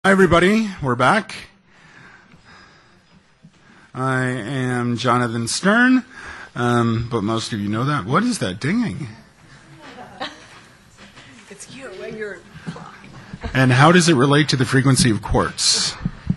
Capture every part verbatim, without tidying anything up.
Hi everybody, we're back. I am Jonathan Stern, um, but most of you know that. What is that dinging? It's you when you're And how does it relate to the frequency of quartz?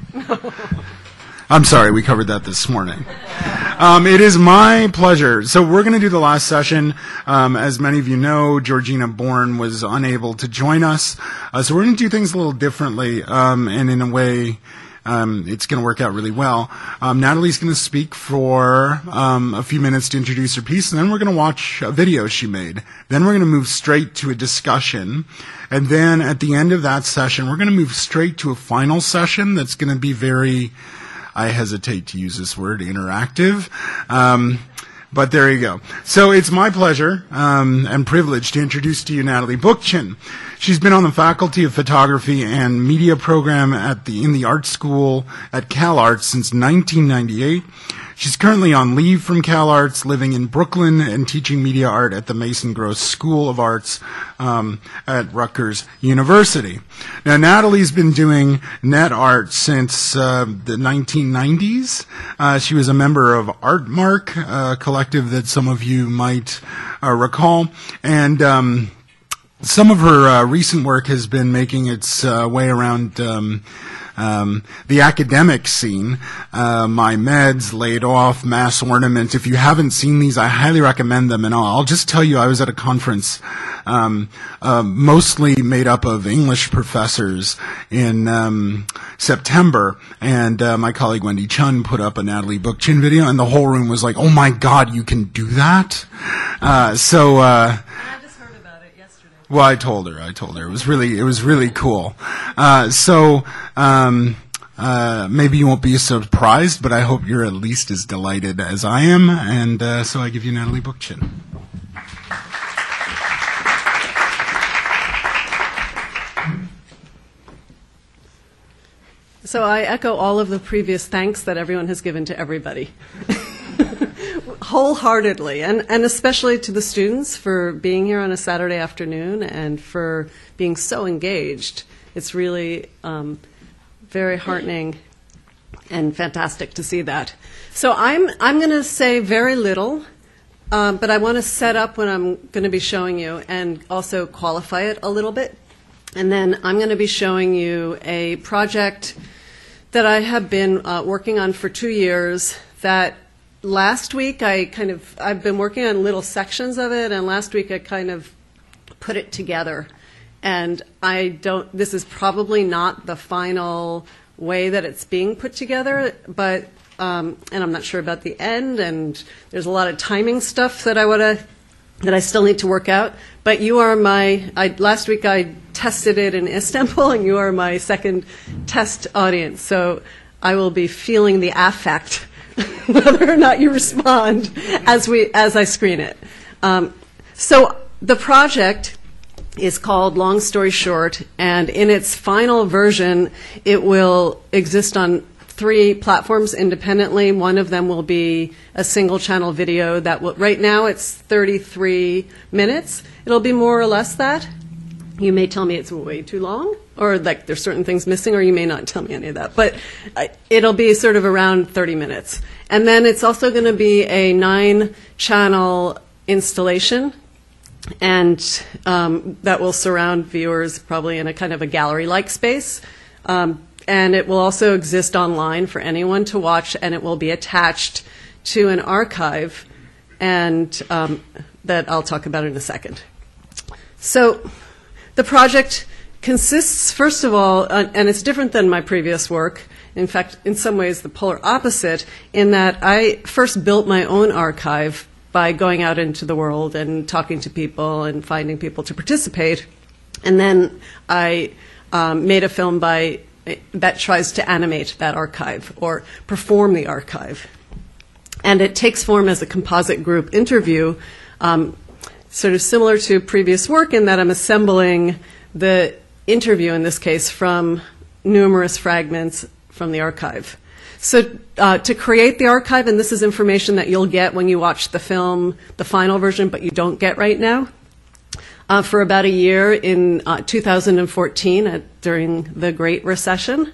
I'm sorry, we covered that this morning. Um, it is my pleasure. So we're going to do the last session. Um, as many of you know, Georgina Bourne was unable to join us. Uh, so we're going to do things a little differently, um, and in a way, um, it's going to work out really well. Um, Natalie's going to speak for um, a few minutes to introduce her piece, and then we're going to watch a video she made. Then we're going to move straight to a discussion. And then at the end of that session, we're going to move straight to a final session that's going to be very... I hesitate to use this word, interactive, um, but there you go. So it's my pleasure um, and privilege to introduce to you Natalie Bookchin. She's been on the Faculty of Photography and Media program at the in the Art School at CalArts since nineteen ninety-eight. She's currently on leave from CalArts, living in Brooklyn and teaching media art at the Mason Gross School of Arts um, at Rutgers University. Now, Natalie's been doing net art since uh, the nineteen nineties. Uh, she was a member of Artmark, a collective that some of you might uh, recall, and um, some of her uh, recent work has been making its uh, way around um, Um, the academic scene. uh, My Meds, Laid Off, Mass Ornament. If you haven't seen these, I highly recommend them. And I'll, I'll just tell you, I was at a conference um, uh, mostly made up of English professors in um, September, and uh, my colleague Wendy Chun put up a Natalie Bookchin video, and the whole room was like, "Oh my God, you can do that!" Uh, so. Uh, Well, I told her. I told her it was really, it was really cool. Uh, so um, uh, maybe you won't be surprised, but I hope you're at least as delighted as I am. And uh, so I give you Natalie Bookchin. So I echo all of the previous thanks that everyone has given to everybody. Wholeheartedly, and, and especially to the students for being here on a Saturday afternoon and for being so engaged. It's really um, very heartening and fantastic to see that. So I'm, I'm going to say very little, um, but I want to set up what I'm going to be showing you and also qualify it a little bit. And then I'm going to be showing you a project that I have been uh, working on for two years that last week I kind of, I've been working on little sections of it, and last week I kind of put it together. And I don't, this is probably not the final way that it's being put together, but, um, and I'm not sure about the end, and there's a lot of timing stuff that I want to, that I still need to work out. But you are my, I, last week I tested it in Istanbul, and you are my second test audience. So I will be feeling the affect whether or not you respond as we as I screen it. Um, so the project is called Long Story Short, and in its final version, it will exist on three platforms independently. One of them will be a single channel video that will, right now it's thirty-three minutes. It'll be more or less that. You may tell me it's way too long, or like there's certain things missing, or you may not tell me any of that. But uh, it'll be sort of around thirty minutes. And then it's also going to be a nine-channel installation, and um, that will surround viewers probably in a kind of a gallery-like space. Um, and it will also exist online for anyone to watch, and it will be attached to an archive, and um, that I'll talk about in a second. So the project consists, first of all, uh, and it's different than my previous work, in fact, in some ways the polar opposite, in that I first built my own archive by going out into the world and talking to people and finding people to participate. And then I um, made a film by, that tries to animate that archive or perform the archive. And it takes form as a composite group interview, um, sort of similar to previous work in that I'm assembling the interview, in this case, from numerous fragments from the archive. So uh, to create the archive, and this is information that you'll get when you watch the film, the final version, but you don't get right now, uh, for about a year in uh, two thousand fourteen at, during the Great Recession.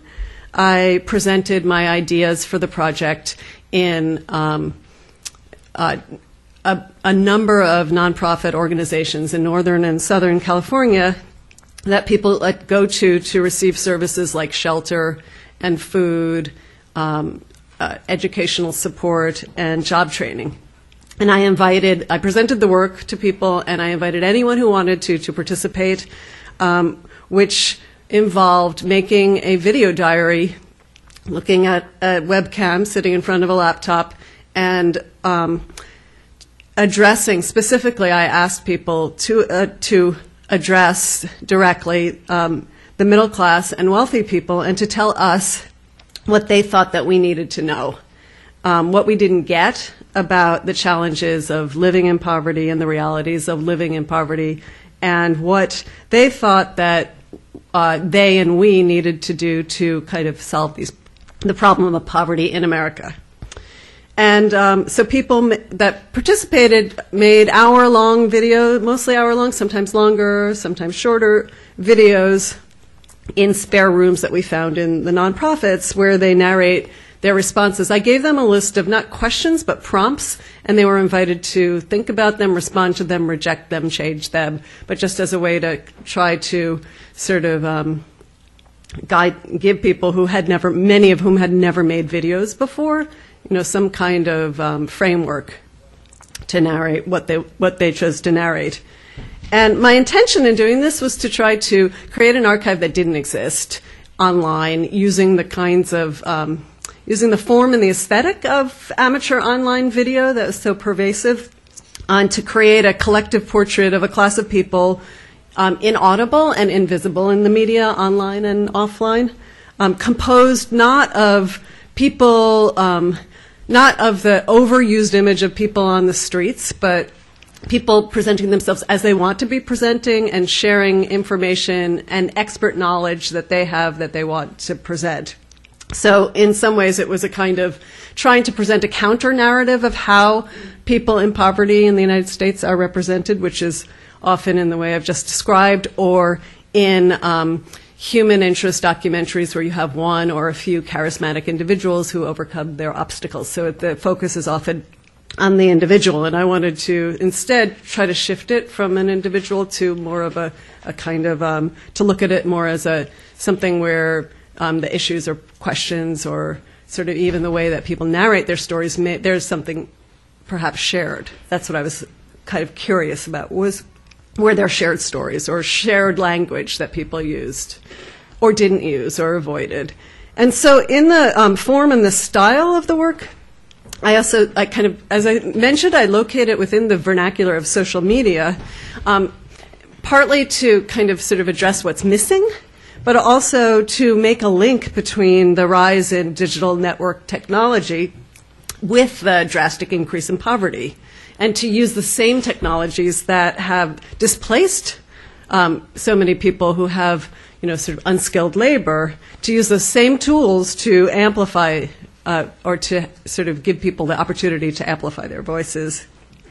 I presented my ideas for the project in um, uh, a, a number of nonprofit organizations in Northern and Southern California that people uh, go to to receive services like shelter and food, um, uh, educational support, and job training. And I invited, I presented the work to people, and I invited anyone who wanted to to participate, um, which involved making a video diary, looking at a webcam, sitting in front of a laptop, and um, addressing, specifically I asked people to uh, to address directly um, the middle class and wealthy people, and to tell us what they thought that we needed to know, um, what we didn't get about the challenges of living in poverty and the realities of living in poverty, and what they thought that uh, they and we needed to do to kind of solve these, the problem of poverty in America. And um, so people m- that participated made hour-long video, mostly hour-long, sometimes longer, sometimes shorter videos in spare rooms that we found in the nonprofits where they narrate their responses. I gave them a list of not questions but prompts, and they were invited to think about them, respond to them, reject them, change them, but just as a way to try to sort of um, guide, give people who had never, many of whom had never made videos before, you know, some kind of um, framework to narrate what they what they chose to narrate. And my intention in doing this was to try to create an archive that didn't exist online, using the kinds of um, using the form and the aesthetic of amateur online video that was so pervasive, and to create a collective portrait of a class of people, um, inaudible and invisible in the media, online and offline, um, composed not of people, um, not of the overused image of people on the streets, but people presenting themselves as they want to be presenting and sharing information and expert knowledge that they have that they want to present. So in some ways it was a kind of trying to present a counter-narrative of how people in poverty in the United States are represented, which is often in the way I've just described, or in um, human interest documentaries where you have one or a few charismatic individuals who overcome their obstacles. So the focus is often on the individual, and I wanted to instead try to shift it from an individual to more of a, a kind of, um, to look at it more as a something where um, the issues or questions or sort of even the way that people narrate their stories, may, there's something perhaps shared. That's what I was kind of curious about, was were there shared stories or shared language that people used or didn't use or avoided. And so in the um, form and the style of the work, I also, I kind of, as I mentioned, I locate it within the vernacular of social media, um, partly to kind of sort of address what's missing, but also to make a link between the rise in digital network technology with the drastic increase in poverty, and to use the same technologies that have displaced um, so many people who have, you know, sort of unskilled labor, to use those same tools to amplify Uh, or to sort of give people the opportunity to amplify their voices.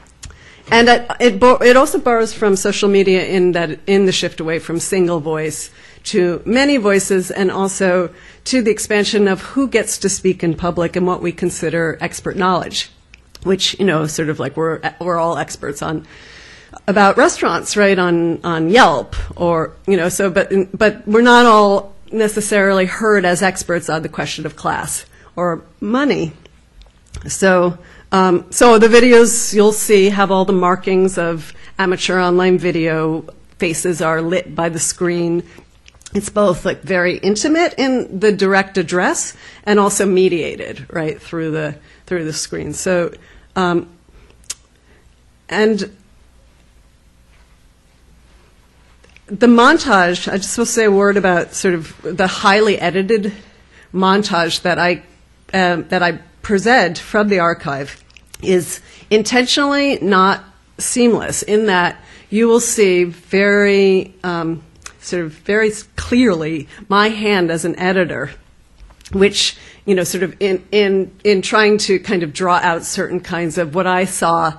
And it, it, bo- it also borrows from social media in that in the shift away from single voice to many voices, and also to the expansion of who gets to speak in public and what we consider expert knowledge, which, you know, sort of like we're we're all experts on about restaurants, right, on on Yelp, or, you know, so but but we're not all necessarily heard as experts on the question of class or money. So um, so the videos you'll see have all the markings of amateur online video. Faces are lit by the screen. It's both like very intimate in the direct address and also mediated, right, through the through the screen. So um, and the montage, I just will say a word about sort of the highly edited montage that I Um, that I present from the archive is intentionally not seamless, in that you will see very um, sort of very clearly my hand as an editor, which, you know, sort of in in in trying to kind of draw out certain kinds of what I saw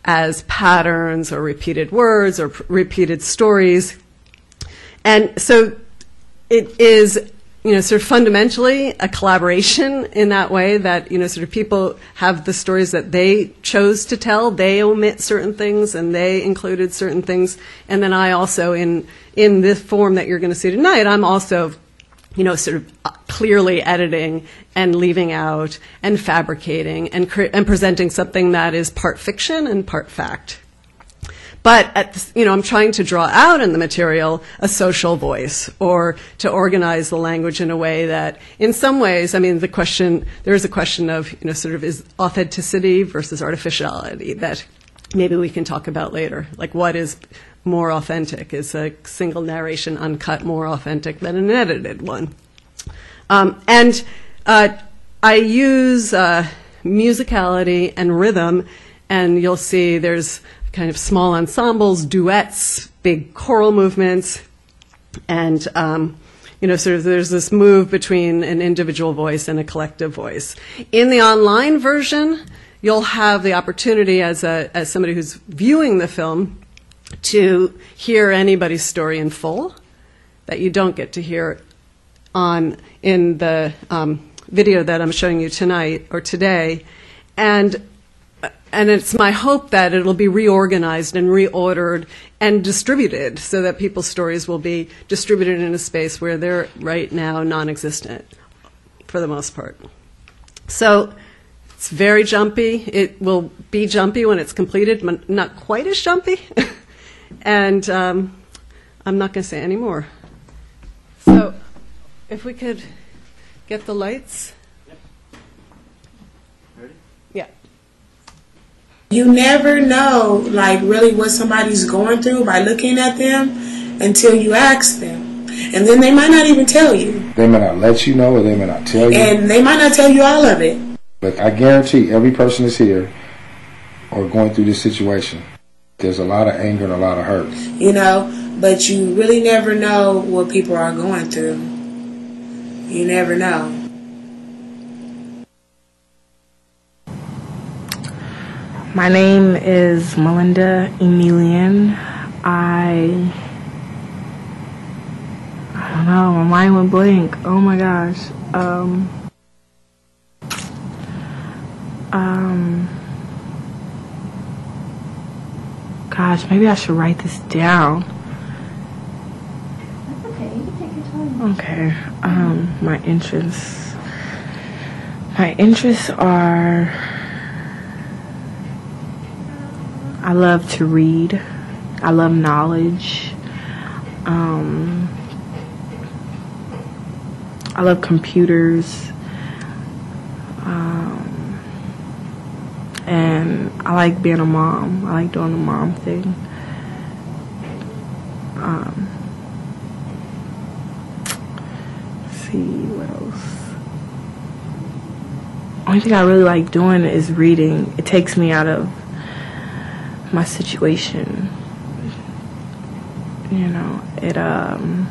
as patterns or repeated words or p- repeated stories. And so it is, you know, sort of fundamentally a collaboration in that way that, you know, sort of people have the stories that they chose to tell, they omit certain things and they included certain things. And then I also, in, in this form that you're going to see tonight, I'm also, you know, sort of clearly editing and leaving out and fabricating and cre- and presenting something that is part fiction and part fact. But, at the, you know, I'm trying to draw out in the material a social voice or to organize the language in a way that, in some ways, I mean, the question, there is a question of, you know, sort of is authenticity versus artificiality that maybe we can talk about later. Like, what is more authentic? Is a single narration uncut more authentic than an edited one? Um, and uh, I use uh, musicality and rhythm, and you'll see there's kind of small ensembles, duets, big choral movements, and um, you know, sort of there's this move between an individual voice and a collective voice. In the online version, you'll have the opportunity as a as somebody who's viewing the film to hear anybody's story in full that you don't get to hear on in the um, video that I'm showing you tonight or today, and and it's my hope that it'll be reorganized and reordered and distributed so that people's stories will be distributed in a space where they're right now non-existent for the most part. So it's very jumpy. It will be jumpy when it's completed, but not quite as jumpy. And um, I'm not going to say any more. So if we could get the lights. Yep. Ready? Yeah. You never know, like, really what somebody's going through by looking at them until you ask them. And then they might not even tell you. They may not let you know, or they may not tell you. And they might not tell you all of it. But I guarantee every person that's here or going through this situation, there's a lot of anger and a lot of hurt. You know, but you really never know what people are going through. You never know. My name is Melinda Emilian. I I don't know, my mind went blank. Oh my gosh. Um um Gosh, maybe I should write this down. That's okay. You can take your time. Okay. Um, my interests. My interests are. I love to read. I love knowledge. Um, I love computers. Um, and I like being a mom. I like doing the mom thing. Um, let's see, what else? Only thing I really like doing is reading. It takes me out of my situation. You know, it, um,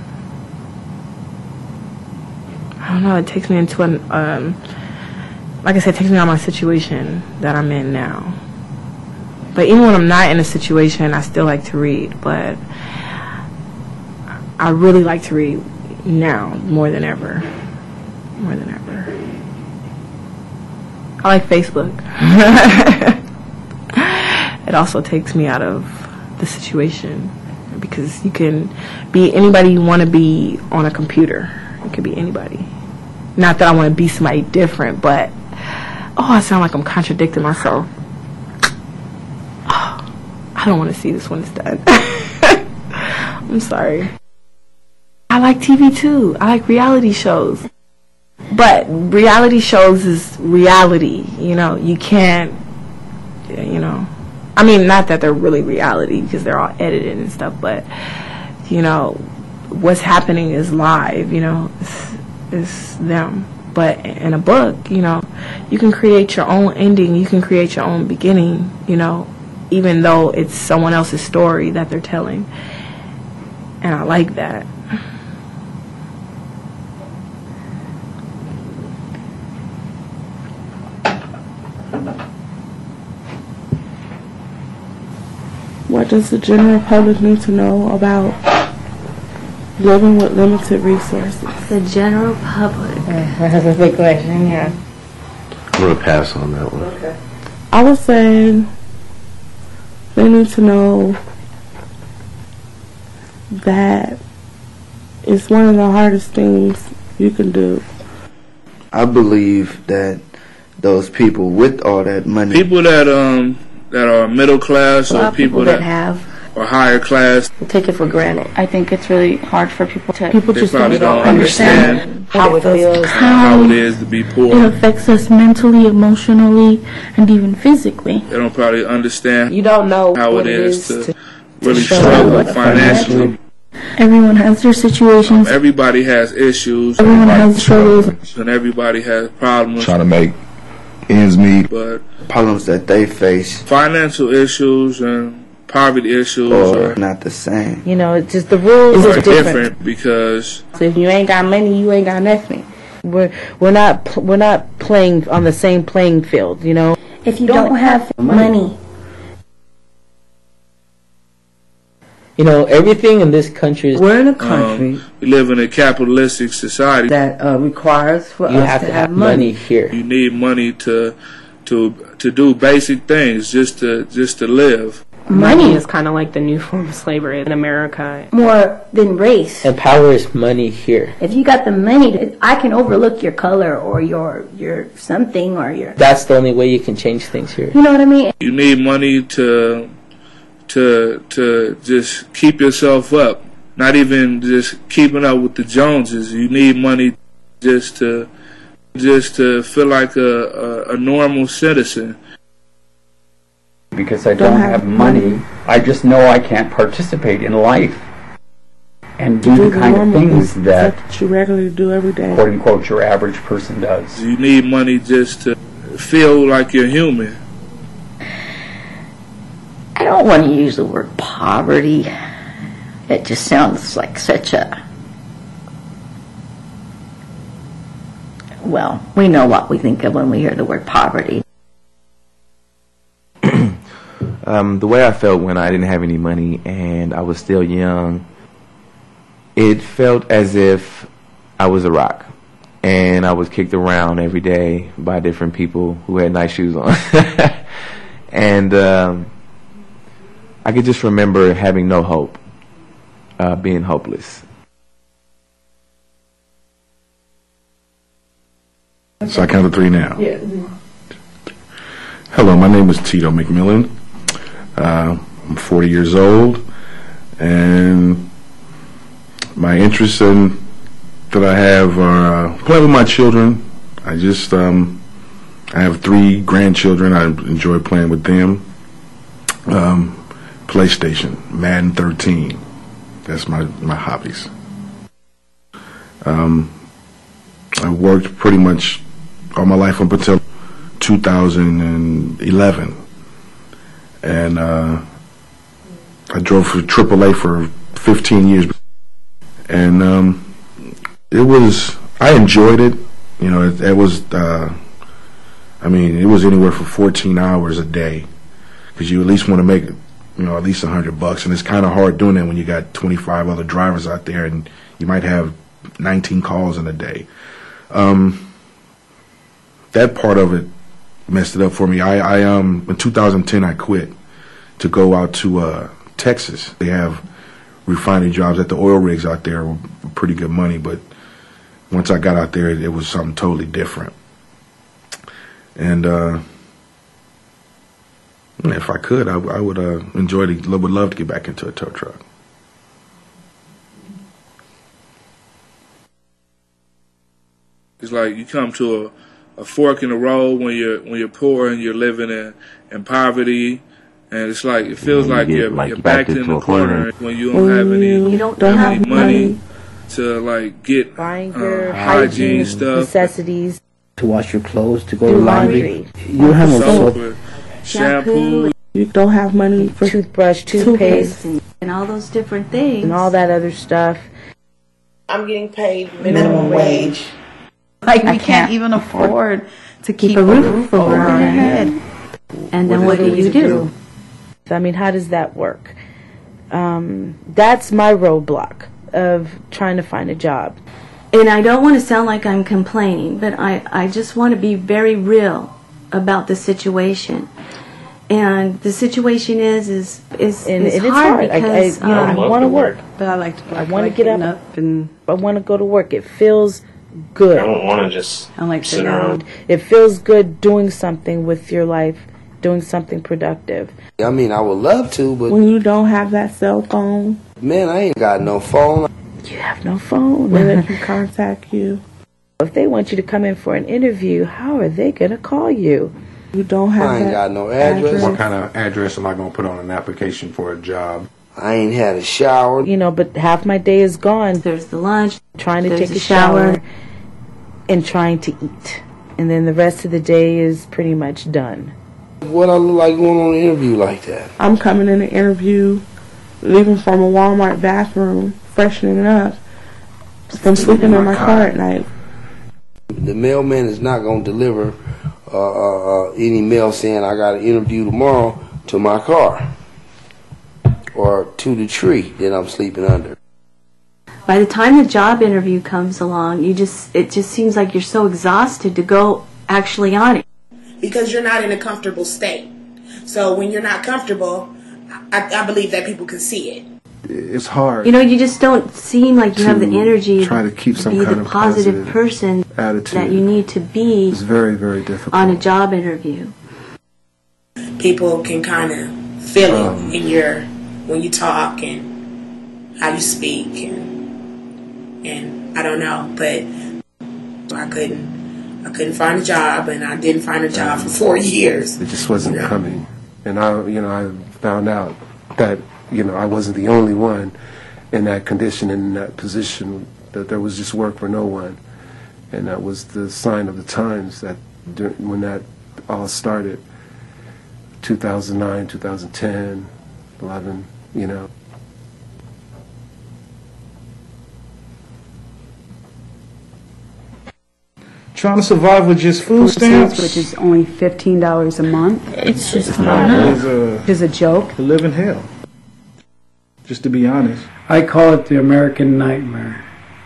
I don't know, it takes me into an, um, like I said, it takes me out of my situation that I'm in now. But even when I'm not in a situation, I still like to read. But I really like to read now more than ever. More than ever. I like Facebook. It also takes me out of the situation because you can be anybody you want to be on a computer. It could be anybody. Not that I want to be somebody different, but oh, I sound like I'm contradicting myself. Oh, I don't want to see this when it's done. I'm sorry. I like T V too. I like reality shows. But reality shows is reality, you know. You can't, you know. I mean, not that they're really reality because they're all edited and stuff, but, you know, what's happening is live, you know. It's, it's them. But in a book, you know, you can create your own ending. You can create your own beginning, you know, even though it's someone else's story that they're telling. And I like that. What does the general public need to know about living with limited resources? The general public. That's a big question, yeah. I'm going to pass on that one. Okay. I would say they need to know that it's one of the hardest things you can do. I believe that those people with all that money, people that um that are middle class A lot or of people people that that have are higher class, take it for granted. I think it's really hard for people to People they just probably don't don't understand, understand how it feels. how it is to be it poor. affects us mentally, emotionally, and even physically. They don't probably understand You don't know how what it is to to really show struggle up financially. Everyone has their situations. Everybody has issues, Everyone has struggles. and everybody has problems. Trying to make ends meet. But problems that they face financial issues and poverty issues are are, not the same. You know, it's just the rules are are different. different because So if you ain't got money, you ain't got nothing. We're we're not pl- we're not playing on the same playing field. You know. If you don't have money, You know, everything in this country is, We're in a country um, we live in a capitalistic society. that uh, requires for you us have to to have have money money. here. You need money to to to do basic things just to just to live. Money is kind of like the new form of slavery in America. more than race. And power is money here. If you got the money, I can overlook your color or your your something or your. That's the only way you can change things here. You know what I mean? You need money to to to just keep yourself up. Not even just keeping up with the Joneses. You need money just to just to feel like a, a, a normal citizen. Because I don't, don't have, have money, money, I just know I can't participate in life and do, do the kind of things that, that you regularly do every day. quote unquote, your average person does. You need money just to feel like you're human. I don't want to use the word poverty. It just sounds like such a, well, we know what we think of when we hear the word poverty. Um, the way I felt when I didn't have any money and I was still young, it felt as if I was a rock. And I was kicked around every day by different people who had nice shoes on. And um, I could just remember having no hope, uh, being hopeless. So I count to three now. Yeah. Hello, my name is Tito McMillan. Uh, I'm forty years old, and my interests in, that I have are uh, playing with my children. I just um, I have three grandchildren. I enjoy playing with them. Um, PlayStation, Madden thirteen. That's my my hobbies. Um, I worked pretty much all my life up until two thousand eleven. And uh, I drove for triple A for fifteen years. And um, it was, I enjoyed it. You know, it, it was, uh, I mean, it was anywhere from fourteen hours a day. Because you at least want to make, you know, at least a hundred bucks. And it's kind of hard doing that when you got twenty-five other drivers out there and you might have nineteen calls in a day. Um, that part of it messed it up for me. I, I um in two thousand ten I quit to go out to uh, Texas. They have refinery jobs at the oil rigs out there were pretty good money, but once I got out there, it, it was something totally different. And uh, if I could, I, I would uh, enjoy to, would love to get back into a tow truck. It's like you come to a, a fork in the road when you're when you're poor and you're living in, in poverty, and it's like it feels you like get, you're like you're you backed backed in into the a corner. corner when you don't have any You don't any have money, money. to like get Buying uh, your hygiene hygiene stuff, necessities. To wash your clothes, to go Do to laundry. laundry. You have no soap, soap. or shampoo. You don't have money for Toothbrush, toothpaste, and, and all those different things. and all that other stuff. I'm getting paid minimum wage. Like we I can't, can't even afford to keep, Keep a roof over our head. And then what, What do do you we do? do? I mean, how does that work? Um, that's my roadblock of trying to find a job. And I don't want to sound like I'm complaining, but I, I just want to be very real about the situation. And the situation is is is, And, is and it's hard, hard. I, I, because you know, I um, want to work. But I like to. I like, want to like get getting up. and I want to go to work. It feels good. I don't want to just I like sit sitting around. It feels good doing something with your life, doing something productive. I mean, I would love to, but When you don't have that cell phone, man, I ain't got no phone. You have no phone. where they can contact you. If they want you to come in for an interview, how are they going to call you? You don't have I ain't that got no address. What kind of address am I going to put on an application for a job? I ain't had a shower. You know, but half my day is gone there's the lunch, trying to there's take the a shower, shower. and trying to eat. And then the rest of the day is pretty much done. What I look like going on an interview like that? I'm coming in an interview, leaving from a Walmart bathroom, freshening up, from sleeping in my car at night. The mailman is not going to deliver uh, uh, uh, any mail saying I got an interview tomorrow to my car or to the tree that I'm sleeping under. By the time the job interview comes along, you just it just seems like you're so exhausted to go actually on it. Because you're not in a comfortable state. So when you're not comfortable, I, I believe that people can see it. It's hard. You know, you just don't seem like you have the to energy try to keep some be kind the of positive, positive person attitude. that you need to be It's very, very difficult. on a job interview. People can kind of feel it Um, in your when you talk and how you speak and and I don't know, but I couldn't I couldn't find a job, and I didn't find a job for four years. It just wasn't You know? coming. And I, you know, I found out that, you know, I wasn't the only one in that condition, in that position, that there was just work for no one. And that was the sign of the times that dur- when that all started, two thousand nine, two thousand ten, eleven, you know. Trying to survive with just food stamps, which is only fifteen dollars a month. It's just not enough. Is a, It's a joke. to live in hell. Just to be honest. I call it the American nightmare.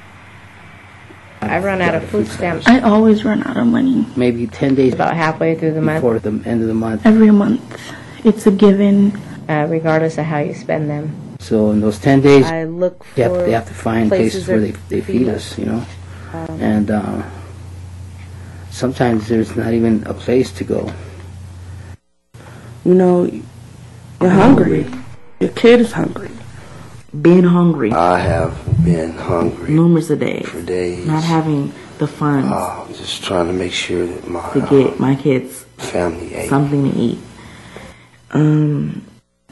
I run out of food stamps I always run out of money. Maybe ten days about halfway through the month, before the end of the month. Every month. It's a given. uh, regardless of how you spend them. So in those ten days, I look they have, for they have to find places places where that they, they feed feed us. us, you know. Um, And uh, sometimes there's not even a place to go. You know, you're hungry. Your kid is hungry. Being hungry I have been hungry numerous of days, for days. not having the funds Oh, just trying to make sure that my to get my kids family ate. something to eat. Um,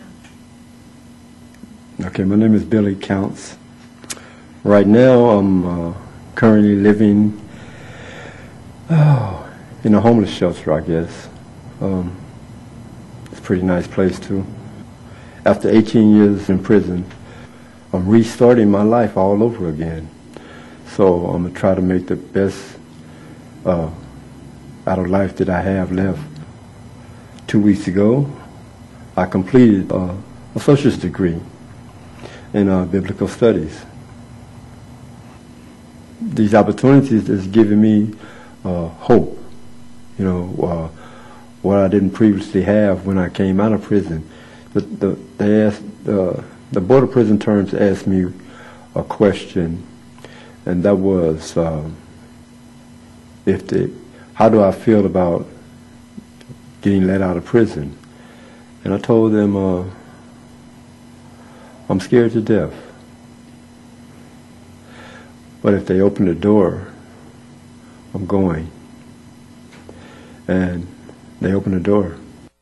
Okay, my name is Billy Counts. Right now, I'm uh, currently living oh, in a homeless shelter, I guess. Um, it's a pretty nice place, too. After eighteen years in prison, I'm restarting my life all over again. So I'm going to try to make the best uh, out of life that I have left. Two weeks ago, I completed uh, a associate's degree in uh, biblical studies. These opportunities is giving me uh, hope, you know, uh, what I didn't previously have when I came out of prison. The, the, they asked, uh, the Board of Prison Terms asked me a question, and that was, um, if the, how do I feel about getting let out of prison? And I told them, uh, I'm scared to death. But if they open the door, I'm going. And they opened the door.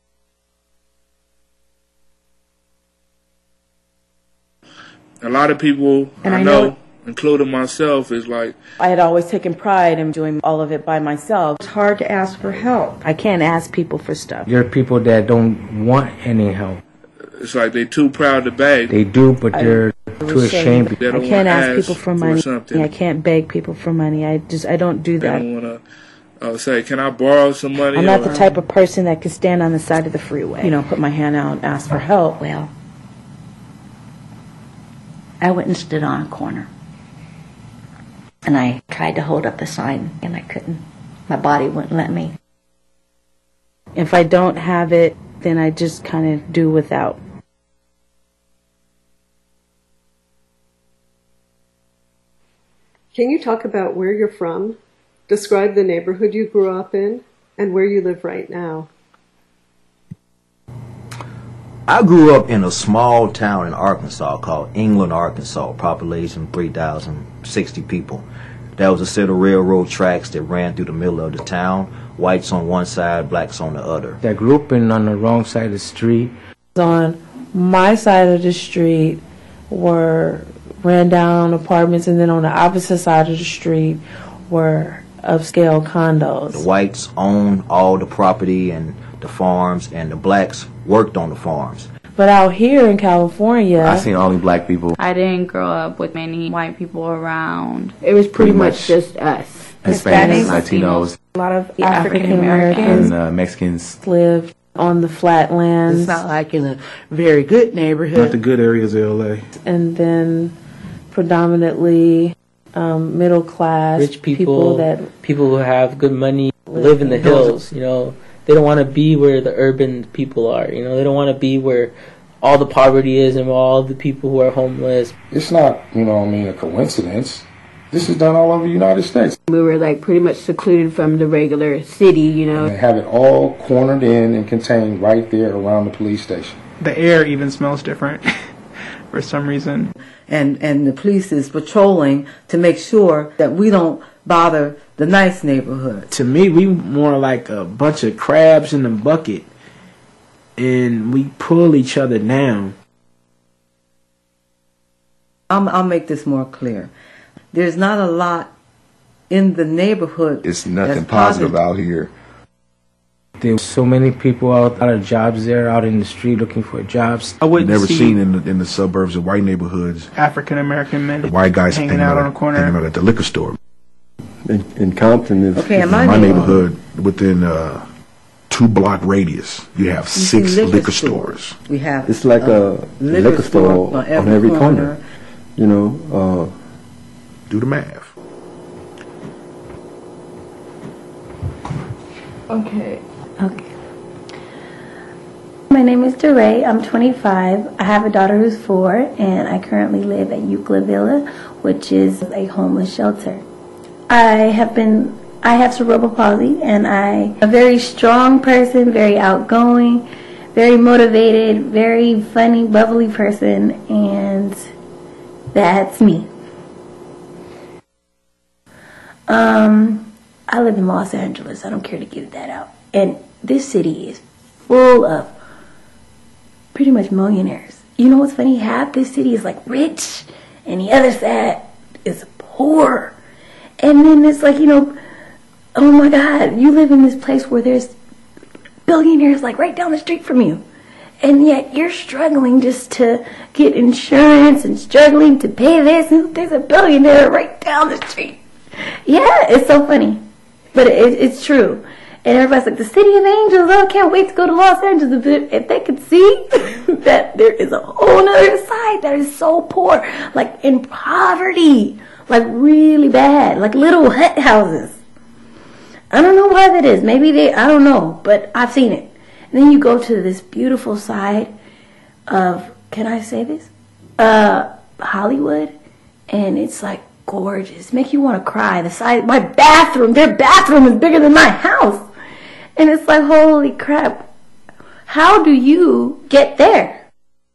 A lot of people And I, I know, know- including myself, is like, I had always taken pride in doing all of it by myself. It's hard to ask for help. I can't ask people for stuff. There are people that don't want any help. it's like they too proud to beg. They do, but they're too ashamed. They I don't can't wanna ask ask people for for money. something. I can't beg people for money. I just I don't do They that. don't want to uh, say, "Can I borrow some money?" I'm not or- the type of person that can stand on the side of the freeway, you know, put my hand out and ask for help. Well, I went and stood on a corner. And I tried to hold up the sign, and I couldn't. My body wouldn't let me. If I don't have it, then I just kind of do without. Can you talk about where you're from? Describe the neighborhood you grew up in and where you live right now. I grew up in a small town in Arkansas called England, Arkansas, population three thousand sixty people. That was a set of railroad tracks that ran through the middle of the town, whites on one side, blacks on the other. I grew up in on the wrong side of the street. On my side of the street were ran down apartments, and then on the opposite side of the street were upscale condos. The whites owned all the property and the farms, and the blacks worked on the farms. But out here in California, I seen only black people. I didn't grow up with many white people around. it was pretty, Pretty much, much just us. Hispanics, Latinos, A lot of Yeah, African African Americans and uh, Mexicans. lived on the flatlands. It's not like in a very good neighborhood. Not the good areas of L A. And then predominantly um, middle class Rich people, that people who have good money live in the hills. You know, they don't want to be where the urban people are. You know, they don't want to be where all the poverty is and all the people who are homeless. It's not, you know, I mean, a coincidence. This is done all over the United States. We were like pretty much secluded from the regular city, you know. And they have it all cornered in and contained right there around the police station. The air even smells different for some reason. And, and the police is patrolling to make sure that we don't bother the nice neighborhood. To me, we more like a bunch of crabs in a bucket, and we pull each other down. I'm, I'll make this more clear. There's not a lot in the neighborhood. It's nothing that's positive, positive out here. There's so many people out, out of jobs there, out in the street looking for jobs. I wouldn't Never see seen in the, in the suburbs of white neighborhoods. African American men The white guys hanging hanging out out, on a corner. hanging out at the liquor store. In, in Compton, is Okay, in In my my neighborhood, neighborhood, within a two block radius, you have see six liquor liquor stores. stores. we have it's like a uh, liquor, store on every, corner. You know, uh, Do the math. Okay. Okay. My name is DeRay. I'm twenty-five. I have a daughter who's four, and I currently live at Euclid Villa, which is a homeless shelter. I have been, I have cerebral palsy, and I'm a very strong person, very outgoing, very motivated, very funny, bubbly person, and that's me. Um, I live in Los Angeles. I don't care to give that out. And this city is full of pretty much millionaires. You know what's funny? Half this city is like rich, and the other side is poor. And then it's like, you know, oh my God, you live in this place where there's billionaires like right down the street from you. And yet you're struggling just to get insurance and struggling to pay this, and there's a billionaire right down the street. Yeah, it's so funny. But it, it's true. And everybody's like, the city of angels, oh, I can't wait to go to Los Angeles. But if they could see that there is a whole other side that is so poor, like in poverty, like really bad, like little hut houses. I don't know why that is. Maybe they, I don't know, but I've seen it. And then you go to this beautiful side of, can I say this? Uh, Hollywood, and it's like gorgeous. Make you want to cry. The side, my bathroom, their bathroom is bigger than my house. And it's like, holy crap. How do you get there?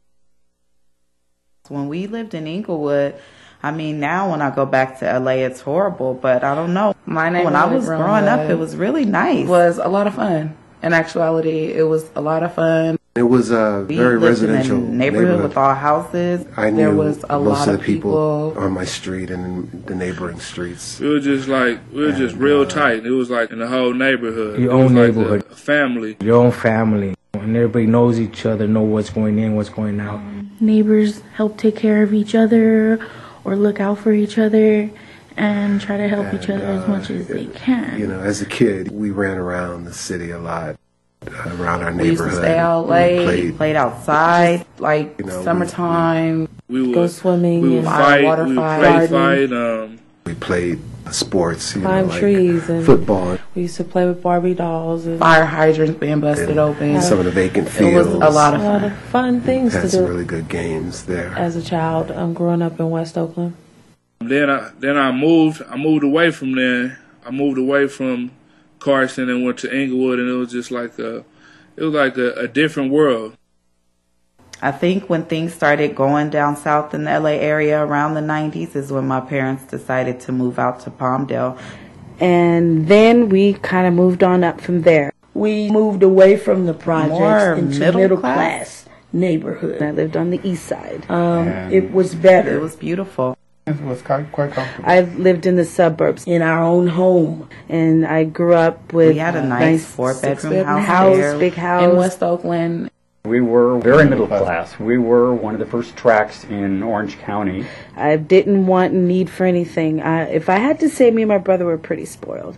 When we lived in Inglewood, I mean, now when I go back to L A, it's horrible, but I don't know. My When I was growing up, it was really nice. It was a lot of fun. In actuality, it was a lot of fun. It was a We very lived in a residential neighborhood with all houses. I knew There was a most lot of of the people, people. on my street and in the neighboring streets. It was just like we were just real tight. It was like in the whole neighborhood. Your It was own like neighborhood. a family. Your own family. And everybody knows each other, know what's going in, what's going out. Neighbors help take care of each other or look out for each other. and try to help And, each other as uh, much as they can. You know, as a kid, we ran around the city a lot, uh, around our We used to neighborhood. stay out We late, played, played outside, like You know, we- summertime. We would go swimming, We would and fight. water We would fight. play gardening. fight. Um, we played sports, you Climb know, like trees and football. We used to play with Barbie dolls and Fire hydrants being busted And open. some of the vacant It fields. was a lot of a lot fun. of fun things to Had some do really good games there. as a child. Um, growing up in West Oakland. then I then I moved. I moved away from there. I moved away from Carson and went to Inglewood, and it was just like a, it was like a, a different world. I think when things started going down south in the L A area around the nineties is when my parents decided to move out to Palmdale. And then we kind of moved on up from there. We moved away from the projects More into middle middle, class? class, neighborhood. I lived on the east side. Um, And- it was better. It was beautiful. It was quite, quite comfortable. I lived in the suburbs. In our own home. And I grew up with We had a nice four-bedroom six-bedroom house there. big house. In West Oakland. We were very middle class. We were one of the first tracks in Orange County. I didn't want need for anything. I, if I had to say, me and my brother were pretty spoiled.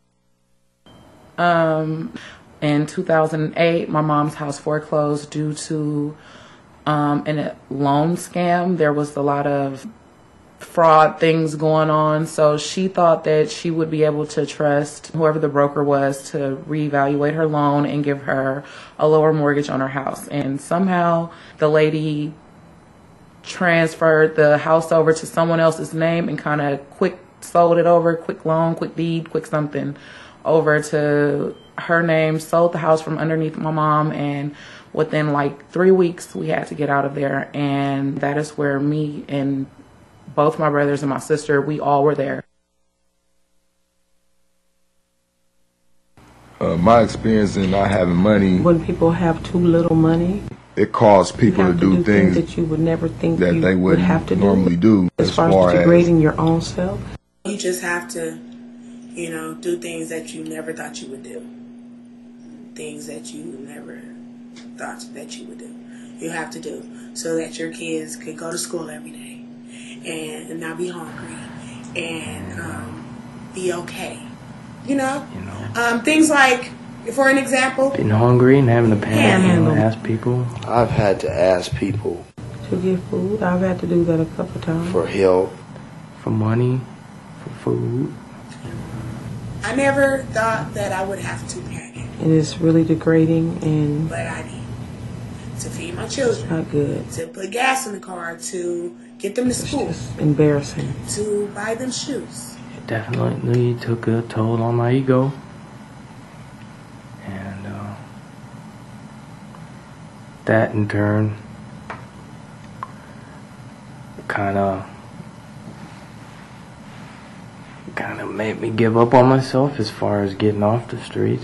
Um, in two thousand eight, my mom's house foreclosed due to um, a loan scam. There was a lot of fraud things going on, so she thought that she would be able to trust whoever the broker was to reevaluate her loan and give her a lower mortgage on her house. And somehow the lady transferred the house over to someone else's name and kind of quick sold it over, quick loan, quick deed, quick something over to her name, sold the house from underneath my mom, and within like three weeks we had to get out of there. And that is where me and both my brothers and my sister, we all were there. Uh, my experience in not having money, When people have too little money, it caused people you to have do, do things that you would never think that you they would wouldn't have to normally do. do. As far as degrading your own self. You just have to, you know, do things that you never thought you would do. Things that you never thought that you would do. You have to do so that your kids could go to school every day and not be hungry and um, be okay. You know? You know, Um, things like, for an example, being hungry and having to panhandle and ask people. I've had to ask people To get food, I've had to do that a couple times. for help. For money, for food. I never thought that I would have to panic, And it's really degrading and but I did. To feed my children, not good. to put gas in the car, to get them to school, Embarrassing. to buy them shoes. It definitely took a toll on my ego. And uh, that in turn kind of kind of made me give up on myself as far as getting off the street.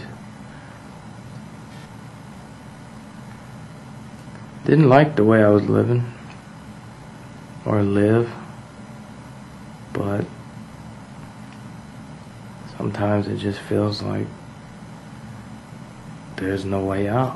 Didn't like the way I was living or live, but sometimes it just feels like there's no way out.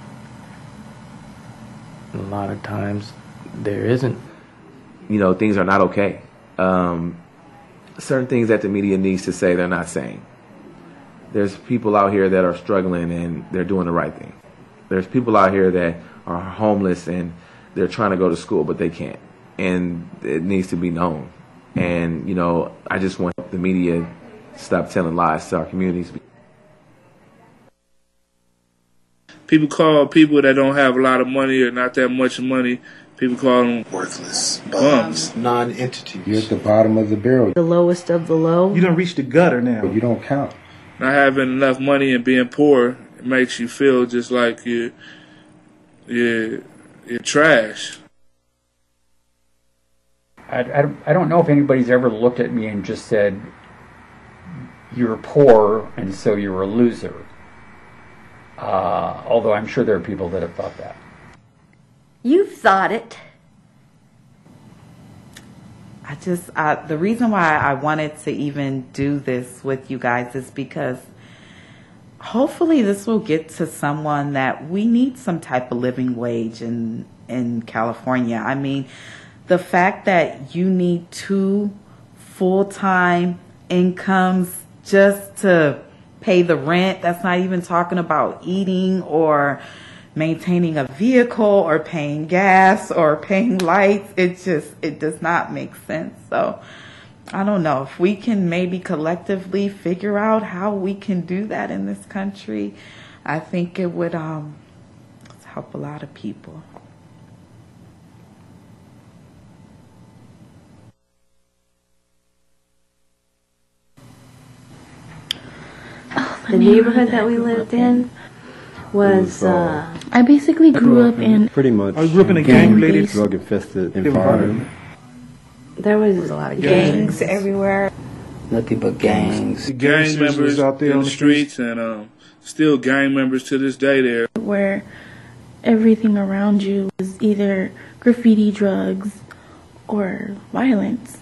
And a lot of times there isn't. You know, things are not okay. Um, certain things that the media needs to say, they're not saying. There's people out here that are struggling and they're doing the right thing. There's people out here that are homeless and they're trying to go to school, but they can't. And it needs to be known. And, you know, I just want the media to stop telling lies to our communities. People call people that don't have a lot of money or not that much money, people call them worthless bums. Non-entities. You're at the bottom of the barrel. The lowest of the low. You don't reach the gutter now. You don't count. Not having enough money and being poor, it makes you feel just like you're, you're, you're trash. I, I, don't- I don't know if anybody's ever looked at me and just said, you're poor and so you're a loser. Uh, although I'm sure there are people that have thought that. You've thought it. I just, uh, the reason why I wanted to even do this with you guys is because hopefully this will get to someone that we need some type of living wage in, in California. I mean, the fact that you need two full-time incomes just to pay the rent. That's not even talking about eating or maintaining a vehicle or paying gas or paying lights. It just, it does not make sense. So I don't know if we can maybe collectively figure out how we can do that in this country. I think it would um, help a lot of people. The neighborhood that we lived in was, uh, I basically grew up in Pretty much. I grew up in a gang-related drug-infested environment. there was a lot of gangs everywhere. Nothing but gangs. The gang members out there in the streets, and um, still gang members to this day there. where everything around you is either graffiti, drugs, or violence.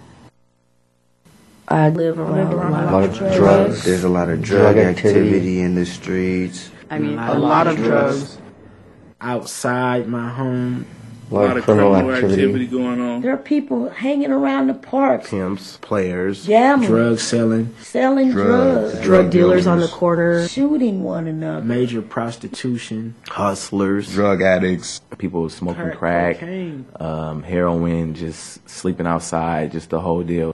I live around, A lot of drugs. There's a lot of drug, activity in the streets. I mean, a lot of drugs outside my home. A lot of criminal activity going on. There are people hanging around the parks, Pimps, players, gambling, Drug selling, selling drugs, Drugs, drug dealers on the corner, shooting one another. major prostitution. hustlers, drug addicts, people smoking Crack crack, cocaine. um, heroin, just sleeping outside, just the whole deal.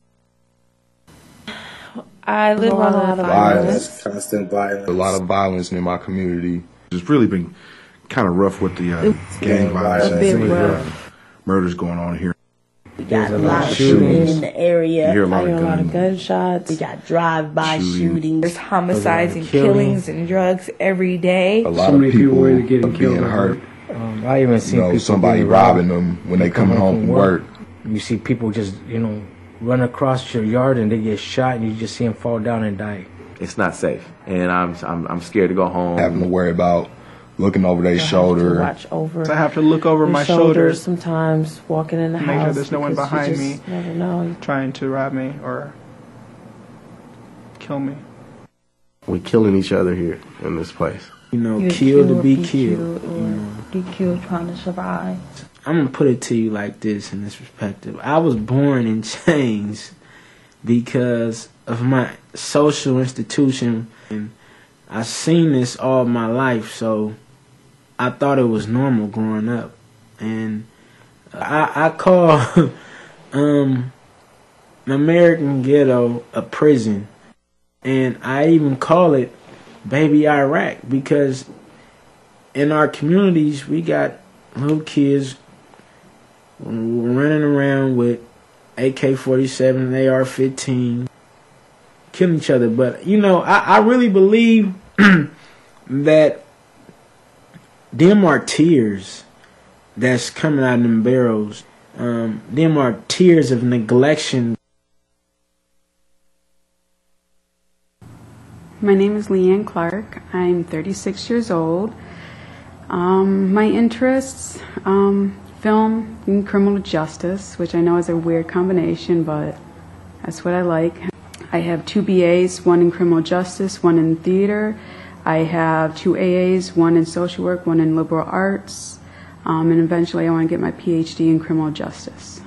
I live on a Violence, constant violence. A lot of violence in my community. It's really been kind of rough with the uh, gang violence a bit and rough. uh, murders going on here. We got There's a a lot lot of of shooting shootings. in the area. You hear a lot I hear of a lot gun. of gunshots. We got drive-by Shooting. shootings. There's homicides and killing. killings and drugs every day. A lot So of many people people were are getting being killed. hurt. Um, I even see You know, people somebody getting robbing robbed. them when they come home from work. You see people just, you know, run across your yard and they get shot, and you just see them fall down and die. It's not safe, and I'm I'm, I'm scared to go home. Having to worry about looking over their I have to shoulder. watch over. So I have to look over your my shoulders shoulders, sometimes, walking in the make house. sure there's no one because you behind just me Never know. trying to rob me or kill me. we killing each other here in this place. You know, You kill to or be killed. or You know. be killed trying to survive. I'm gonna put it to you like this in this perspective. I was born in chains because of my social institution, and I've seen this all my life, so I thought it was normal growing up. And I, I call um, the American ghetto a prison, and I even call it baby Iraq, because in our communities we got little kids running around with A K forty-seven and A R fifteen, killing each other. But, you know, I, I really believe that them are tears that's coming out of them barrels. Um, them are tears of neglection. My name is Leanne Clark. I'm thirty-six years old. Um, my interests, um, film and criminal justice, which I know is a weird combination, but that's what I like. I have two B As, one in criminal justice, one in theater. I have two A As, one in social work, one in liberal arts. Um, and eventually I want to get my P H D in criminal justice.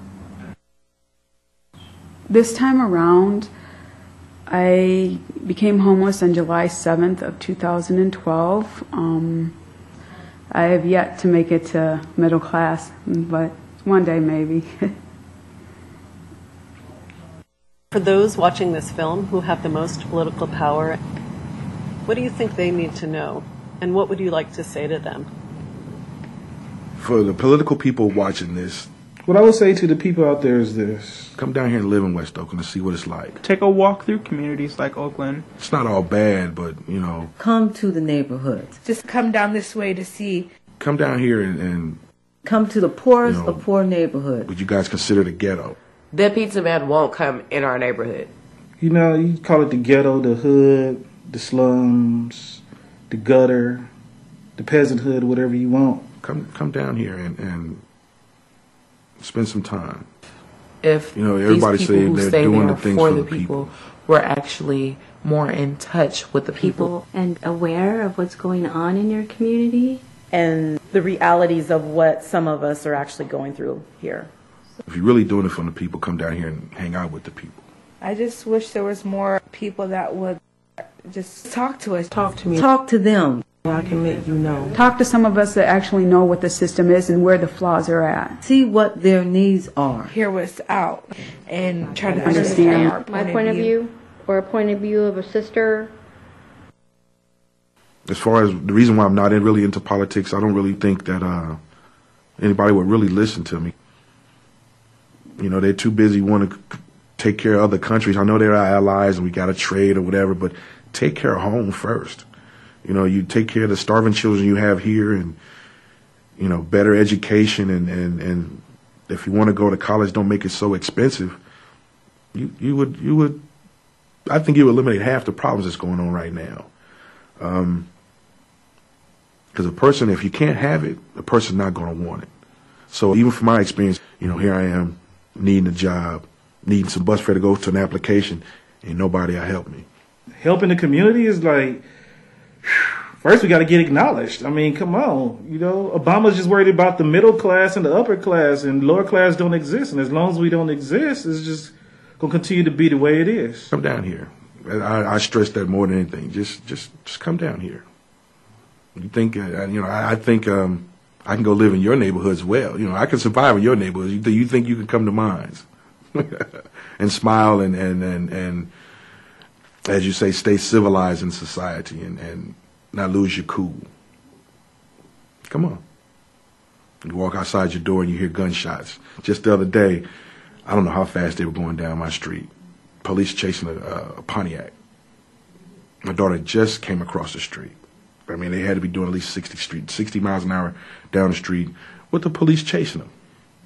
This time around, I became homeless on July seventh of two thousand twelve. Um, I have yet to make it to middle class, but one day maybe. For those watching this film who have the most political power, what do you think they need to know? And what would you like to say to them? For the political people watching this, What I would say to the people out there is this. come down here and live in West Oakland and see what it's like. Take a walk through communities like Oakland. It's not all bad, but, you know, Come to the neighborhoods. Just come down this way to see. come down here and, and Come to the poorest You know, of poor neighborhoods. what you guys consider the ghetto. The pizza man won't come in our neighborhood. You know, you call it the ghetto, the hood, the slums, the gutter, the peasant hood, whatever you want. Come come down here and, and spend some time. If You know, everybody these people say who they're stay doing there the things for for the the people were actually more in touch with the people. And aware of what's going on in your community. And the realities of what some of us are actually going through here. If you're really doing it for the people, come down here and hang out with the people. I just wish there was more people that would just talk to us. Talk to me. Talk to them. I can let you know. Talk to some of us that actually know what the system is and where the flaws are at. See what their needs are. Hear what's out and try to Understand. understand My point of view, or a point of view of a sister. As far as the reason why I'm not in, really into politics, I don't really think that uh, anybody would really listen to me. You know, they're too busy wanting to take care of other countries. I know they're our allies and we got to trade or whatever, but take care of home first. You know, you take care of the starving children you have here and, you know, better education and, and, and if you want to go to college, don't make it so expensive. You, you would, you would, I think you would eliminate half the problems that's going on right now. Um, because a person, if you can't have it, a person's not going to want it. So even from my experience, you know, here I am needing a job, needing some bus fare to go to an application, and nobody will help me. Helping the community is like, first we got to get acknowledged. I mean, come on. You know, Obama's just worried about the middle class and the upper class, and lower class don't exist. And as long as we don't exist, it's just going to continue to be the way it is. Come down here. I, I stress that more than anything. Just, just, just come down here. You think, uh, you know, I, I think um, I can go live in your neighborhood as well. You know, I can survive in your neighborhood. You, th- you think you can come to mine and smile and, and, and, and, as you say, stay civilized in society and, and not lose your cool. Come on. You walk outside your door and you hear gunshots. Just the other day, I don't know how fast they were going down my street. Police chasing a, a Pontiac. My daughter just came across the street. I mean, they had to be doing at least sixty street, sixty miles an hour down the street with the police chasing them.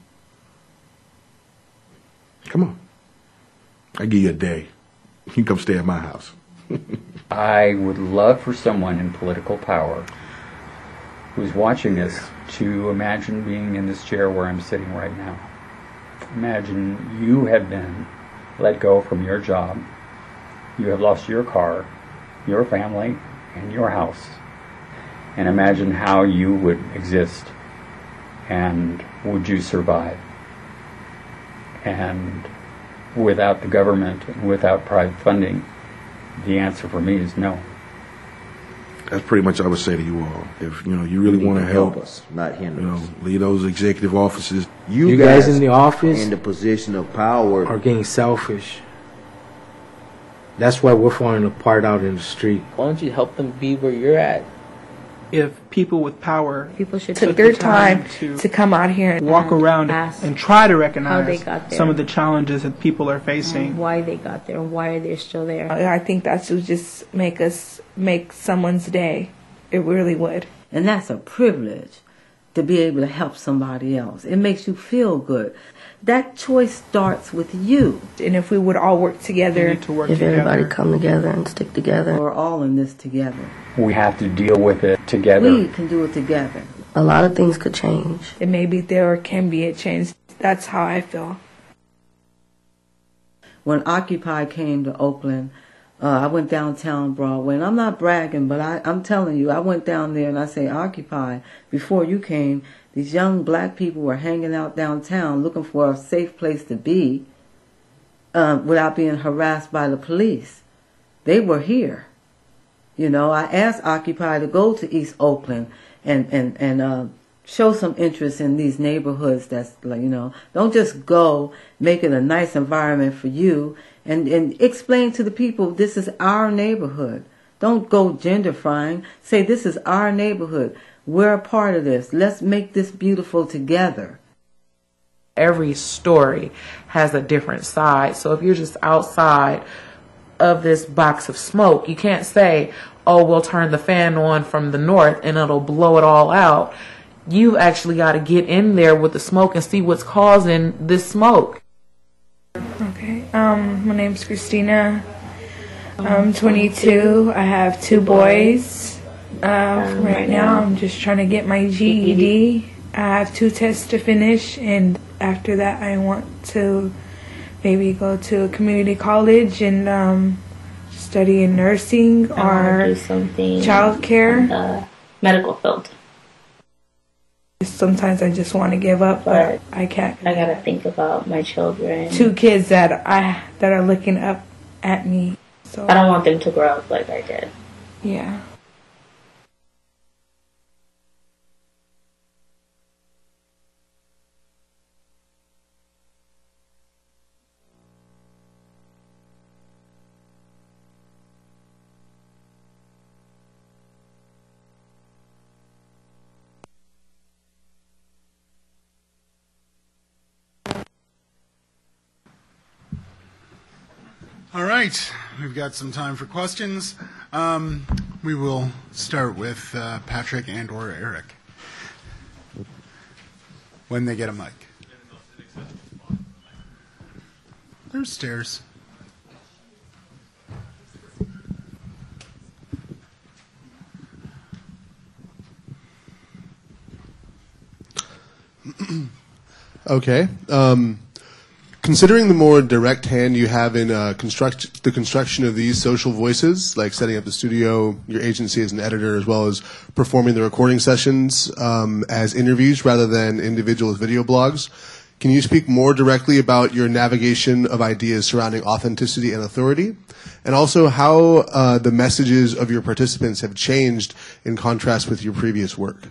Come on. I give you a day. You can come stay at my house. I would love for someone in political power who's watching this to imagine being in this chair where I'm sitting right now. Imagine you have been let go from your job. You have lost your car, your family, and your house. And imagine how you would exist and would you survive. And without the government and without private funding, the answer for me is no. That's pretty much what I would say to you all. If you know you really want to help, help us, not hinder you know, us. leave those executive offices. You, You guys in the office in the position of power are getting selfish. That's why we're falling apart out in the street. Why don't you help them be where you're at? If people with power People should Took took their the time, time to, to come out here and walk around ask and try to how they recognize got there. some of the challenges that people are facing. And why they got there, and why they're still there. I think that would just make us make someone's day. It really would. And that's a privilege to be able to help somebody else. It makes you feel good. That choice starts with you. And if we would all work together, We need to work If together. everybody come together and stick together, We're all in this together. We have to deal with it together. We can do it together. a lot of things could change. it may be there or can be a change. That's how I feel. When Occupy came to Oakland, uh, I went downtown Broadway, and I'm not bragging, but I, I'm telling you, I went down there and I say, Occupy, before you came, these young black people were hanging out downtown looking for a safe place to be um, without being harassed by the police. They were here. You know, I asked Occupy to go to East Oakland and, and, and uh, show some interest in these neighborhoods that's, like, you know, don't just go, make it a nice environment for you, and, and explain to the people this is our neighborhood. Don't go genderfying. Say this is our neighborhood. We're a part of this. Let's make this beautiful together. Every story has a different side. So if you're just outside of this box of smoke, you can't say, oh, we'll turn the fan on from the north and it'll blow it all out. You actually got to get in there with the smoke and see what's causing this smoke. Okay. Um, my name's Christina. I'm twenty-two. I have two boys. Um, right now, I'm just trying to get my G E D. I have two tests to finish, and after that, I want to maybe go to a community college and um, study in nursing or do something childcare. in the medical field. Sometimes I just want to give up, but, but I can't. I gotta think about my children. Two kids that I that are looking up at me. So I don't want them to grow up like I did. Yeah. All right, we've got some time for questions. Um, we will start with uh, Patrick and or Eric when they get a mic. There's stairs. Okay. Um, Considering the more direct hand you have in uh, construct the construction of these social voices, like setting up the studio, your agency as an editor, as well as performing the recording sessions um, as interviews rather than individual video blogs, can you speak more directly about your navigation of ideas surrounding authenticity and authority, and also how uh, the messages of your participants have changed in contrast with your previous work?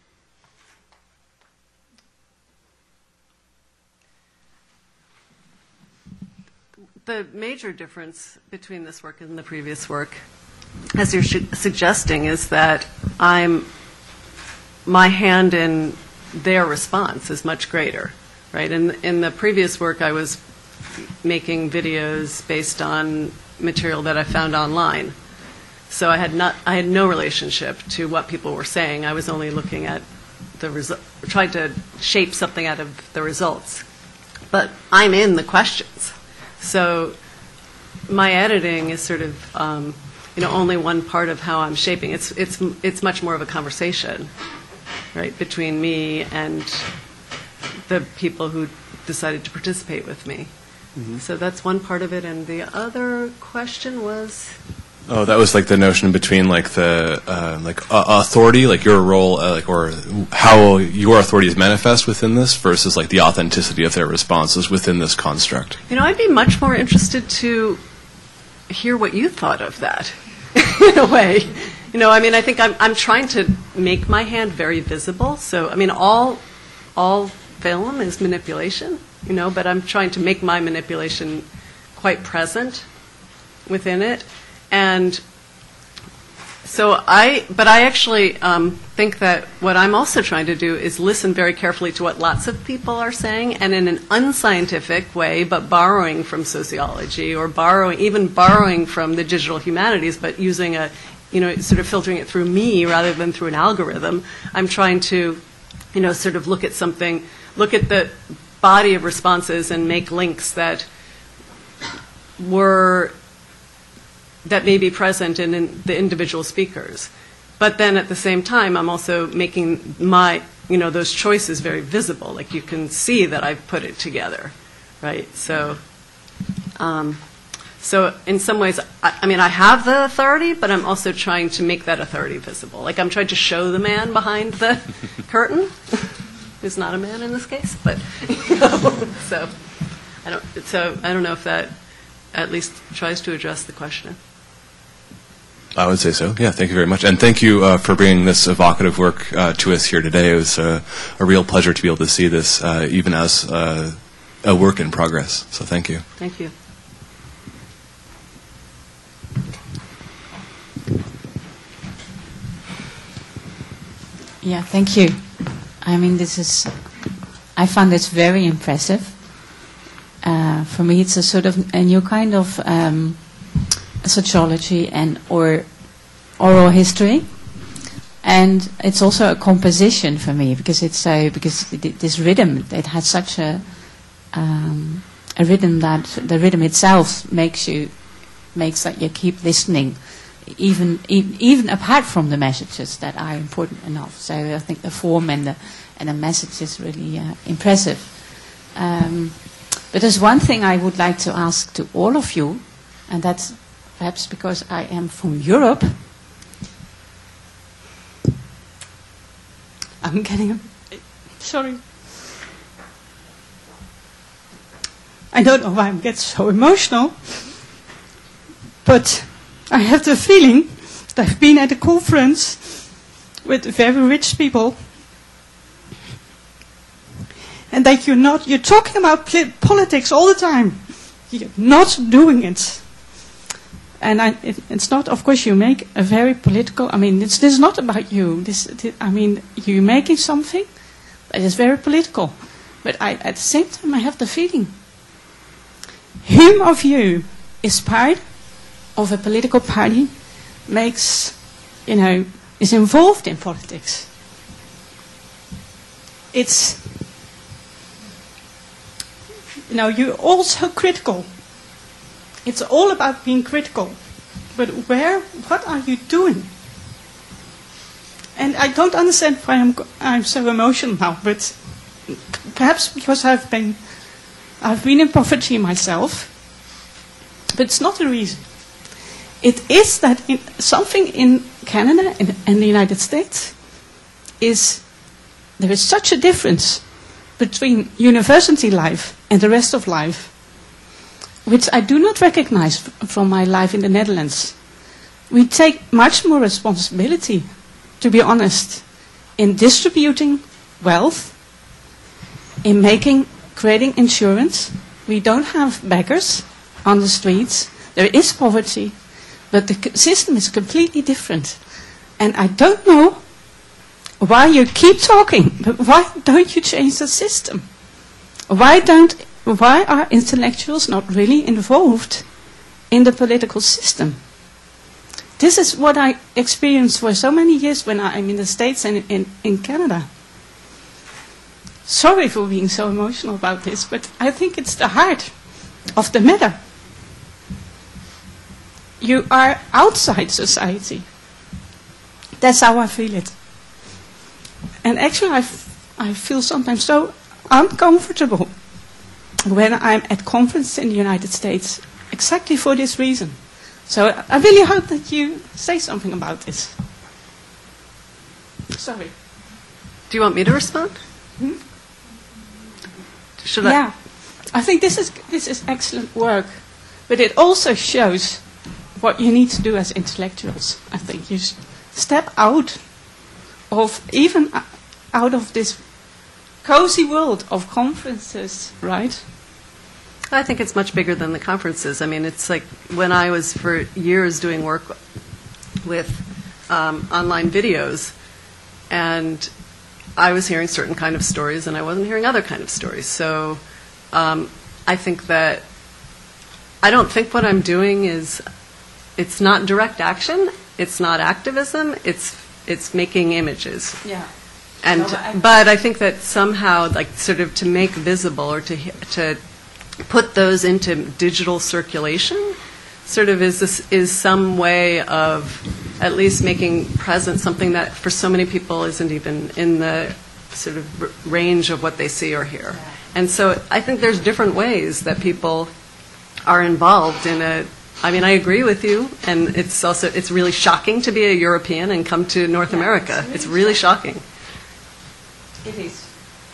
The major difference between this work and the previous work, as you're sh- suggesting, is that I'm my hand in their response is much greater, right? In in the previous work, I was making videos based on material that I found online, so I had not I had no relationship to what people were saying. I was only looking at the result, trying to shape something out of the results. But I'm in the questions. So my editing is sort of, um, you know, only one part of how I'm shaping. It's it's it's much more of a conversation, right, between me and the people who decided to participate with me. Mm-hmm. So that's one part of it. And the other question was. Oh, that was like the notion between like the uh, like uh, authority, like your role, uh, like or how your authority is manifest within this, versus like the authenticity of their responses within this construct. You know, I'd be much more interested to hear what you thought of that, in a way. You know, I mean, I think I'm I'm trying to make my hand very visible. So, I mean, all all film is manipulation, you know, but I'm trying to make my manipulation quite present within it. And so I, but I actually um, think that what I'm also trying to do is listen very carefully to what lots of people are saying, and in an unscientific way, but borrowing from sociology or borrowing, even borrowing from the digital humanities, but using a, you know, sort of filtering it through me rather than through an algorithm. I'm trying to, you know, sort of look at something, look at the body of responses and make links that were that may be present in, in the individual speakers. But then at the same time, I'm also making my, you know, those choices very visible. Like you can see that I've put it together, right? So, um, so in some ways, I, I mean, I have the authority, but I'm also trying to make that authority visible. Like I'm trying to show the man behind the curtain, who's not a man in this case, but, you know, so I don't, so I don't know if that at least tries to address the question. I would say so. Yeah, thank you very much. And thank you uh, for bringing this evocative work uh, to us here today. It was uh, a real pleasure to be able to see this, uh, even as uh, a work in progress. So thank you. Thank you. Yeah, thank you. I mean, this is, I found this very impressive. Uh, for me, it's a sort of a new kind of um, sociology and or oral history, and it's also a composition for me because it's so because this rhythm, it has such a um, a rhythm that the rhythm itself makes you makes that you keep listening, even even, even apart from the messages that are important enough. So I think the form and the and the message is really uh, impressive. Um, but there's one thing I would like to ask to all of you, and that's perhaps because I am from Europe. I'm getting sorry. I don't know why I get so emotional, but I have the feeling that I've been at a conference with very rich people, and that you're not, you're talking about pl- politics all the time. You're not doing it. And I, it, it's not, of course, you make a very political, I mean, it's, this is not about you. This, this, I mean, you're making something that is very political. But I, at the same time, I have the feeling, whom of you is part of a political party, makes, you know, is involved in politics? It's, you know, you're also critical. It's all about being critical. But where, what are you doing? And I don't understand why I'm, I'm so emotional now, but perhaps because I've been, I've been in poverty myself, but it's not the reason. It is that in, something in Canada and, and the United States is, there is such a difference between university life and the rest of life, which I do not recognize f- from my life in the Netherlands. We take much more responsibility, to be honest, in distributing wealth, in making, creating insurance. We don't have beggars on the streets. There is poverty, but the c- system is completely different. And I don't know why you keep talking, but why don't you change the system? Why don't, why are intellectuals not really involved in the political system? This is what I experienced for so many years when I'm in the States and in, in Canada. Sorry for being so emotional about this, but I think it's the heart of the matter. You are outside society. That's how I feel it. And actually, I, f- I feel sometimes so uncomfortable when I'm at conferences in the United States, exactly for this reason. So I really hope that you say something about this. Sorry. Do you want me to respond? Hmm? Should yeah. I? I think this is this is excellent work, but it also shows what you need to do as intellectuals. I think you s- step out of even uh, out of this cozy world of conferences, right? I think it's much bigger than the conferences. I mean, it's like when I was for years doing work with um, online videos, and I was hearing certain kind of stories, and I wasn't hearing other kind of stories. So um, I think that I don't think what I'm doing is, it's not direct action, it's not activism, it's it's making images. Yeah. And No, but I- but I think that somehow, like, sort of to make visible or to to put those into digital circulation, sort of is this, is some way of at least making present something that for so many people isn't even in the sort of r- range of what they see or hear. And so I think there's different ways that people are involved in a. I mean, I agree with you, and it's also it's really shocking to be a European and come to North America. It's really shocking. It is.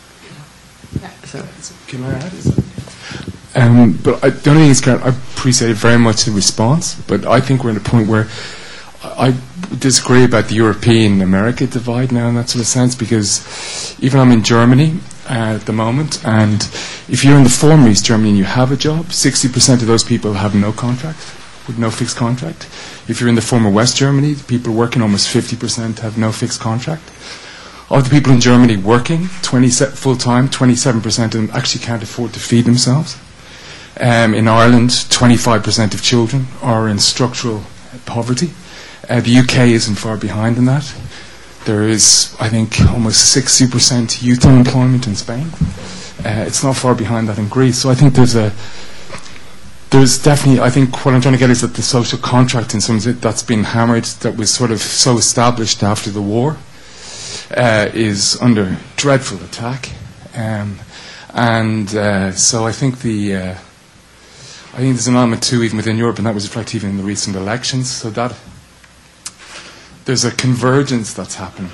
So. Can I add? Is that- Um, but I, the only thing is, Karen, I appreciate very much the response, but I think we're at a point where I, I disagree about the European-America divide now in that sort of sense, because even I'm in Germany uh, at the moment, and if you're in the former East Germany and you have a job, sixty percent of those people have no contract, with no fixed contract. If you're in the former West Germany, the people working, almost fifty percent have no fixed contract. Of the people in Germany working twenty full-time, twenty-seven percent of them actually can't afford to feed themselves. Um, in Ireland, twenty-five percent of children are in structural poverty. Uh, the U K isn't far behind in that. There is, I think, almost sixty percent youth unemployment in Spain. Uh, it's not far behind that in Greece. So I think there's a, there's definitely, I think what I'm trying to get is that the social contract in some sense that's been hammered, that was sort of so established after the war, uh, is under dreadful attack. Um, and uh, so I think the, uh, I think there's an element too, even within Europe, and that was reflected even in the recent elections. So that there's a convergence that's happening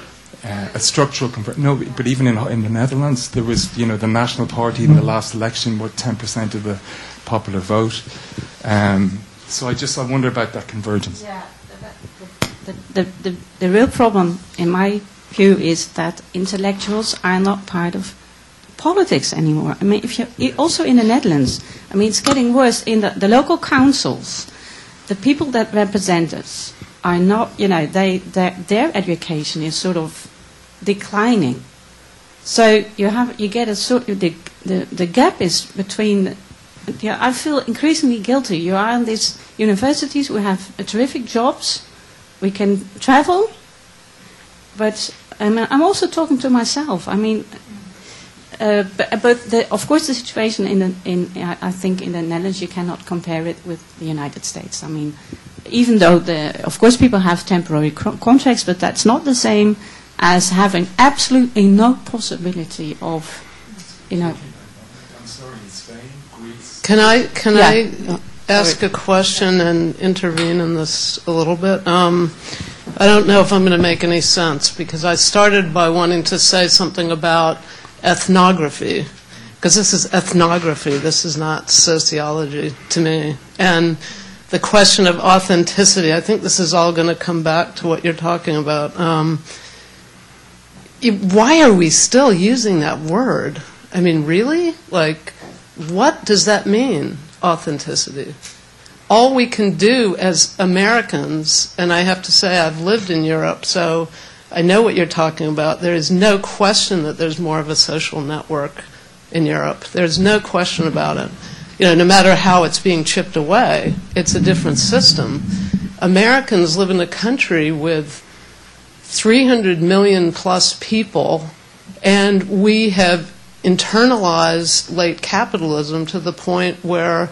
uh, a structural conversion. No, but even in in the Netherlands, there was, you know, the National Party in the last election were ten percent of the popular vote. Um, so I just I wonder about that convergence. Yeah, the, the, the, the real problem, in my view, is that intellectuals are not part of politics anymore. I mean, if you also in the Netherlands, I mean, it's getting worse in the, the local councils. The people that represent us are not, you know, they their, their education is sort of declining. So you have you get a sort of the the, the gap is between. Yeah, I feel increasingly guilty. You are in these universities. We have uh, terrific jobs. We can travel, but um, I'm also talking to myself. I mean. Uh, but but the, of course, the situation in, the, in I think in the Netherlands, you cannot compare it with the United States. I mean, even though the of course people have temporary co- contracts, but that's not the same as having absolutely no possibility of, you know. I'm sorry, Spain, Greece. Can I can Yeah. I ask a question and intervene in this a little bit? Um, I don't know if I'm going to make any sense because I started by wanting to say something about ethnography, because this is ethnography, this is not sociology to me. And the question of authenticity, I think this is all going to come back to what you're talking about. Um, why are we still using that word? I mean, really? Like, what does that mean, authenticity? All we can do as Americans, and I have to say I've lived in Europe, so I know what you're talking about. There is no question that there's more of a social network in Europe. There's no question about it. You know, no matter how it's being chipped away, it's a different system. Americans live in a country with three hundred million plus people, and we have internalized late capitalism to the point where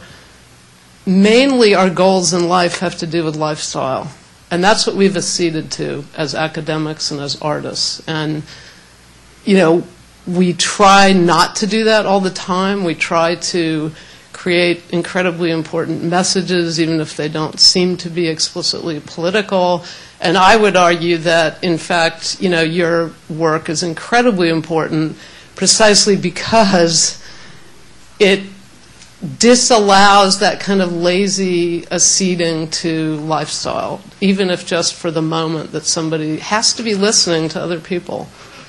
mainly our goals in life have to do with lifestyle. And that's what we've acceded to as academics and as artists. And, you know, we try not to do that all the time. We try to create incredibly important messages, even if they don't seem to be explicitly political. And I would argue that, in fact, you know, your work is incredibly important precisely because it disallows that kind of lazy acceding to lifestyle, even if just for the moment that somebody has to be listening to other people.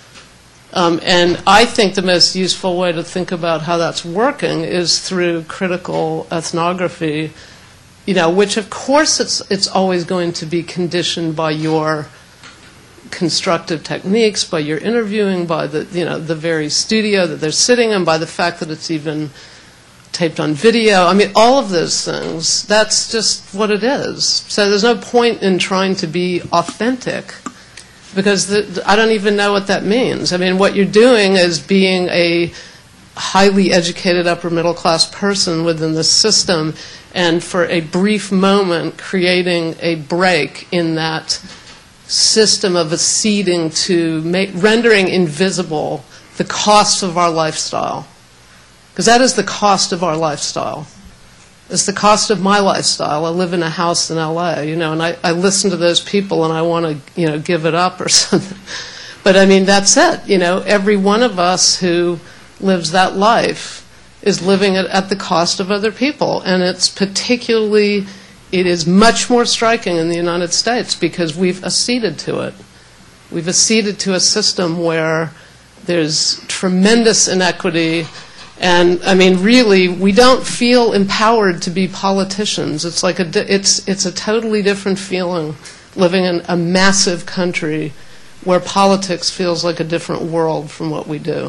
Um, and I think the most useful way to think about how that's working is through critical ethnography, you know, which of course it's it's always going to be conditioned by your constructive techniques, by your interviewing, by the, you know, the very studio that they're sitting in, by the fact that it's even taped on video. I mean, all of those things, that's just what it is. So there's no point in trying to be authentic because the, I don't even know what that means. I mean, what you're doing is being a highly educated upper middle class person within the system and for a brief moment creating a break in that system of acceding to make, rendering invisible the cost of our lifestyle. Because that is the cost of our lifestyle. It's the cost of my lifestyle. I live in a house in L A, you know, and I, I listen to those people and I want to, you know, give it up or something. But I mean, that's it. You know, every one of us who lives that life is living it at the cost of other people. And it's particularly, it is much more striking in the United States because we've acceded to it. We've acceded to a system where there's tremendous inequity. And I mean, really, we don't feel empowered to be politicians. It's like a, it's it's a totally different feeling living in a massive country where politics feels like a different world from what we do.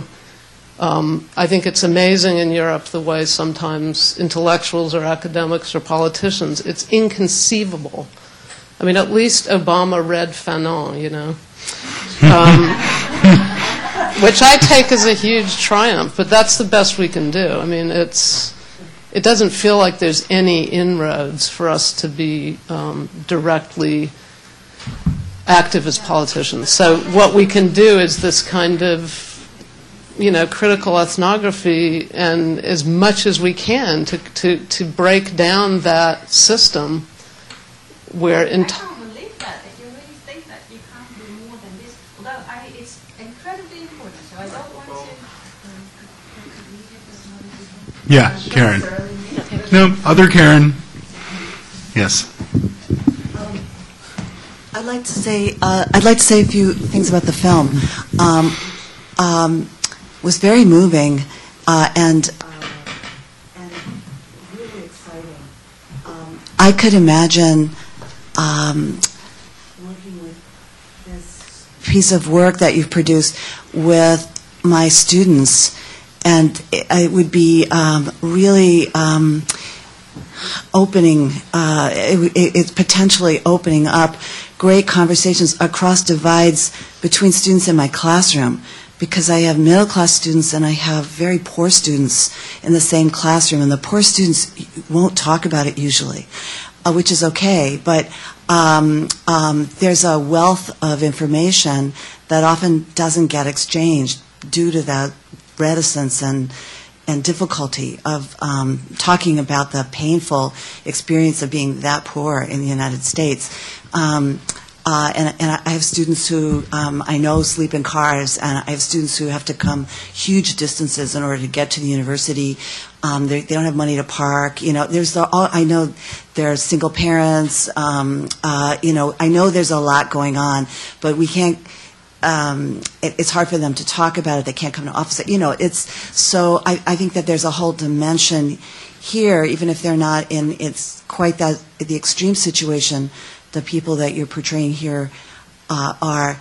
Um, I think it's amazing in Europe the way sometimes intellectuals or academics or politicians, it's inconceivable. I mean, at least Obama read Fanon, you know. Um, which I take as a huge triumph, but that's the best we can do. I mean, it's it doesn't feel like there's any inroads for us to be um, directly active as politicians. So what we can do is this kind of, you know, critical ethnography, and as much as we can to to, to break down that system where in. T- believe that, if you really think that you can't do more than this. Although I, it's incredibly important, so I don't want to... Yeah, Karen. No, other Karen. Yes. I'd like to say uh, I'd like to say a few things about the film. Um, um, it was very moving uh, and uh, and really exciting. Um, I could imagine um, working with this piece of work that you've produced with my students, and it, it would be um, really. Um, opening, uh, it, it, it's potentially opening up great conversations across divides between students in my classroom, because I have middle class students and I have very poor students in the same classroom, and the poor students won't talk about it usually, uh, which is okay, but um, um, there's a wealth of information that often doesn't get exchanged due to that reticence and and difficulty of um, talking about the painful experience of being that poor in the United States. Um, uh, and, and I have students who um, I know sleep in cars, and I have students who have to come huge distances in order to get to the university. Um, they, they don't have money to park. You know, there's the, all, I know there's single parents. Um, uh, you know, I know there's a lot going on, but we can't. Um, it, it's hard for them to talk about it. They can't come to office. You know, it's so. I, I think that there's a whole dimension here, even if they're not in. It's quite that the extreme situation. The people that you're portraying here uh, are.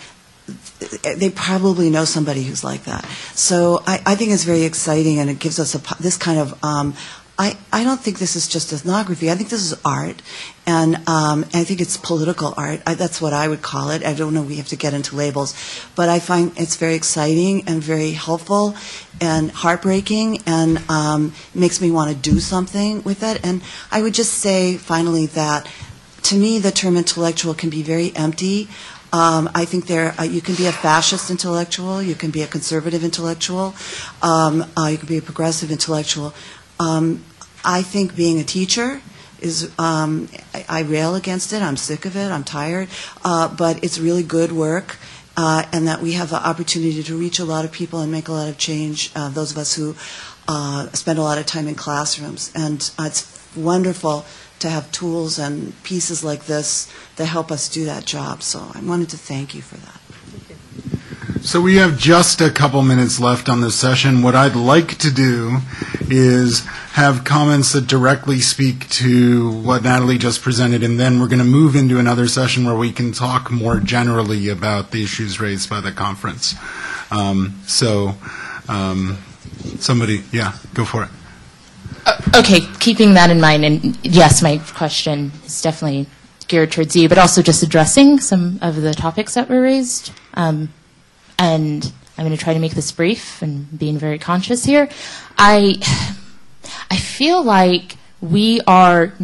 They probably know somebody who's like that. So I, I think it's very exciting, and it gives us a this kind of. Um, I, I don't think this is just ethnography. I think this is art, and um, I think it's political art. I, that's what I would call it. I don't know, we have to get into labels. But I find it's very exciting and very helpful and heartbreaking, and um, makes me want to do something with it. And I would just say, finally, that to me the term intellectual can be very empty. Um, I think there uh, you can be a fascist intellectual, you can be a conservative intellectual, um, uh, you can be a progressive intellectual. Um, I think being a teacher is, um, I, I rail against it, I'm sick of it, I'm tired, uh, but it's really good work, uh, and that we have the opportunity to reach a lot of people and make a lot of change, uh, those of us who uh, spend a lot of time in classrooms. And uh, it's wonderful to have tools and pieces like this that help us do that job. So I wanted to thank you for that. So we have just a couple minutes left on this session. What I'd like to do is have comments that directly speak to what Natalie just presented, and then we're going to move into another session where we can talk more generally about the issues raised by the conference. Um, so um, somebody, yeah, go for it. Uh, okay, keeping that in mind, and yes, my question is definitely geared towards you, but also just addressing some of the topics that were raised. Um, and I'm going to try to make this brief and being very conscious here. I, I feel like we are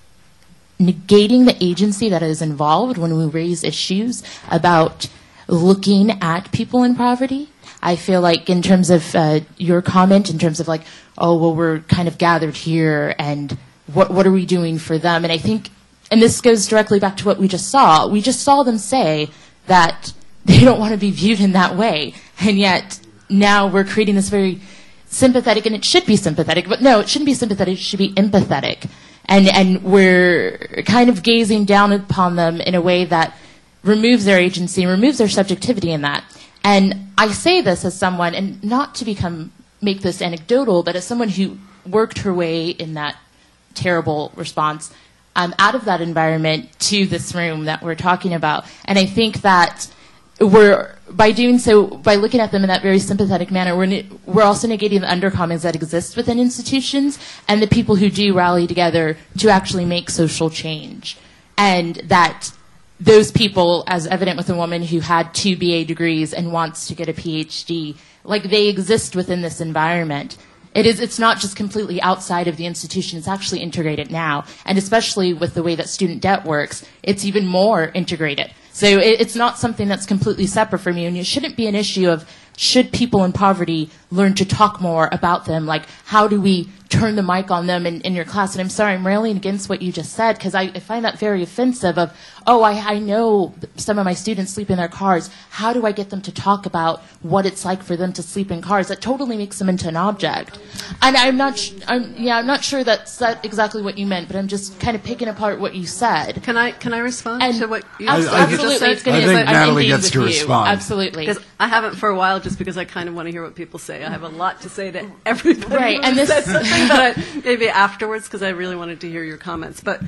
negating the agency that is involved when we raise issues about looking at people in poverty. I feel like in terms of uh, your comment, in terms of like, oh, well, we're kind of gathered here, and what what are we doing for them? And I think, and this goes directly back to what we just saw. We just saw them say that they don't want to be viewed in that way, and yet now we're creating this very sympathetic, and it should be sympathetic, but no, it shouldn't be sympathetic, it should be empathetic. And, and we're kind of gazing down upon them in a way that removes their agency, removes their subjectivity in that. And I say this as someone, and not to become make this anecdotal, but as someone who worked her way in that terrible response um, out of that environment to this room that we're talking about. And I think that we're, by doing so, by looking at them in that very sympathetic manner, we're, we're also negating the undercommons that exist within institutions and the people who do rally together to actually make social change. And that those people, as evident with a woman who had two B A degrees and wants to get a P H D, like they exist within this environment. It is, it's not just completely outside of the institution, it's actually integrated now. And especially with the way that student debt works, it's even more integrated. So it, it's not something that's completely separate from you, and it shouldn't be an issue of, should people in poverty learn to talk more about them? Like, how do we turn the mic on them in, in your class? And I'm sorry, I'm railing against what you just said, because I, I find that very offensive of, oh, I, I know some of my students sleep in their cars. How do I get them to talk about what it's like for them to sleep in cars? That totally makes them into an object. And I'm not, sh- I'm, yeah, I'm not sure that's that exactly what you meant, but I'm just kind of picking apart what you said. Can I can I respond and to what you, abs- what you absolutely, just said? it's gonna, I think I'm Natalie ending gets with to you. respond. Absolutely. Because I haven't for a while, just because I kind of want to hear what people say. I have a lot to say to everybody Right, who and this- said something, but I, maybe afterwards, because I really wanted to hear your comments. But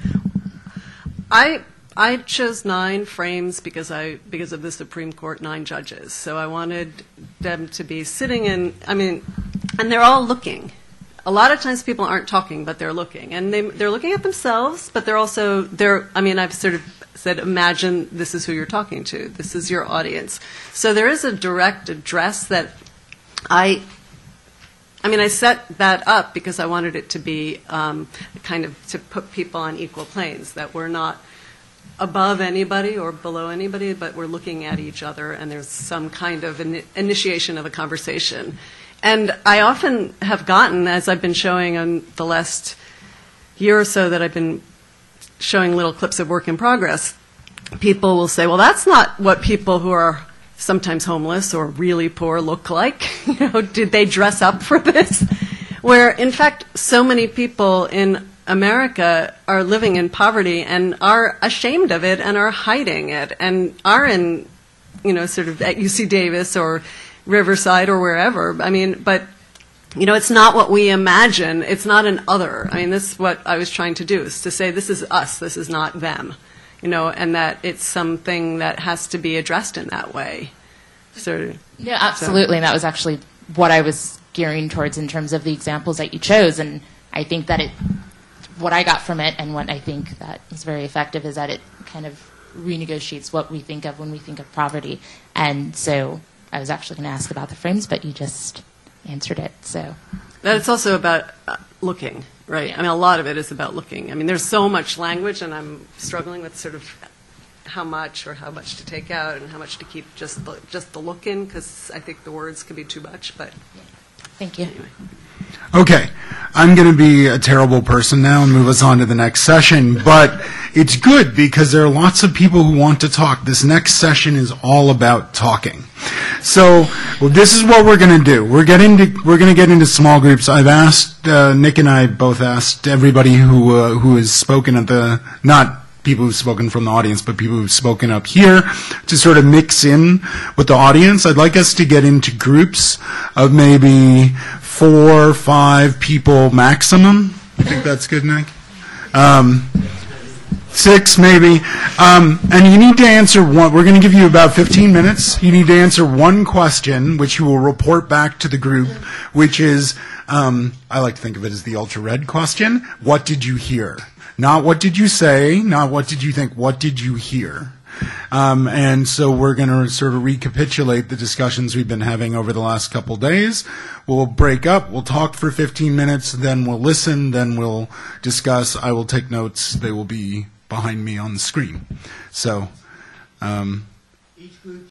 I I chose nine frames because I because of the Supreme Court, nine judges. So I wanted them to be sitting in. I mean, and they're all looking. A lot of times people aren't talking, but they're looking, and they they're looking at themselves, but they're also they're. I mean, I've sort of said, imagine this is who you're talking to. This is your audience. So there is a direct address that I. I mean, I set that up because I wanted it to be um, kind of to put people on equal planes, that we're not above anybody or below anybody, but we're looking at each other, and there's some kind of in- initiation of a conversation. And I often have gotten, as I've been showing on the last year or so that I've been showing little clips of work in progress, people will say, well, that's not what people who are sometimes homeless or really poor look like. You know, did they dress up for this? Where, in fact, so many people in America are living in poverty and are ashamed of it and are hiding it and are in, you know, sort of at U C Davis or Riverside or wherever. I mean, but, you know, it's not what we imagine. It's not an other. I mean, this is what I was trying to do, is to say this is us, this is not them. You know, and that it's something that has to be addressed in that way. So, yeah, absolutely. And that was actually what I was gearing towards in terms of the examples that you chose. And I think that it, what I got from it, and what I think that is very effective, is that it kind of renegotiates what we think of when we think of poverty. And so I was actually going to ask about the frames, but you just answered it. So that it's also about uh, looking. Right. I mean, a lot of it is about looking. I mean, there's so much language, and I'm struggling with sort of how much or how much to take out and how much to keep just the, just the look in, because I think the words can be too much. But thank you. Anyway. Okay, I'm going to be a terrible person now and move us on to the next session, but it's good because there are lots of people who want to talk. This next session is all about talking. So, well, this is what we're going to do. We're getting to, we're going to get into small groups. I've asked uh, Nick and I both asked everybody who uh, who has spoken at the not people who've spoken from the audience, but people who've spoken up here to sort of mix in with the audience. I'd like us to get into groups of maybe four, five people maximum. I think that's good, Nick. Um, Six, maybe. Um, and you need to answer one. We're going to give you about fifteen minutes. You need to answer one question, which you will report back to the group, which is, um, I like to think of it as the ultra-red question. What did you hear? Not what did you say, not what did you think, what did you hear? Um, and so we're going to sort of recapitulate the discussions we've been having over the last couple days. We'll break up, we'll talk for fifteen minutes, then we'll listen, then we'll discuss. I will take notes. They will be behind me on the screen. So, um,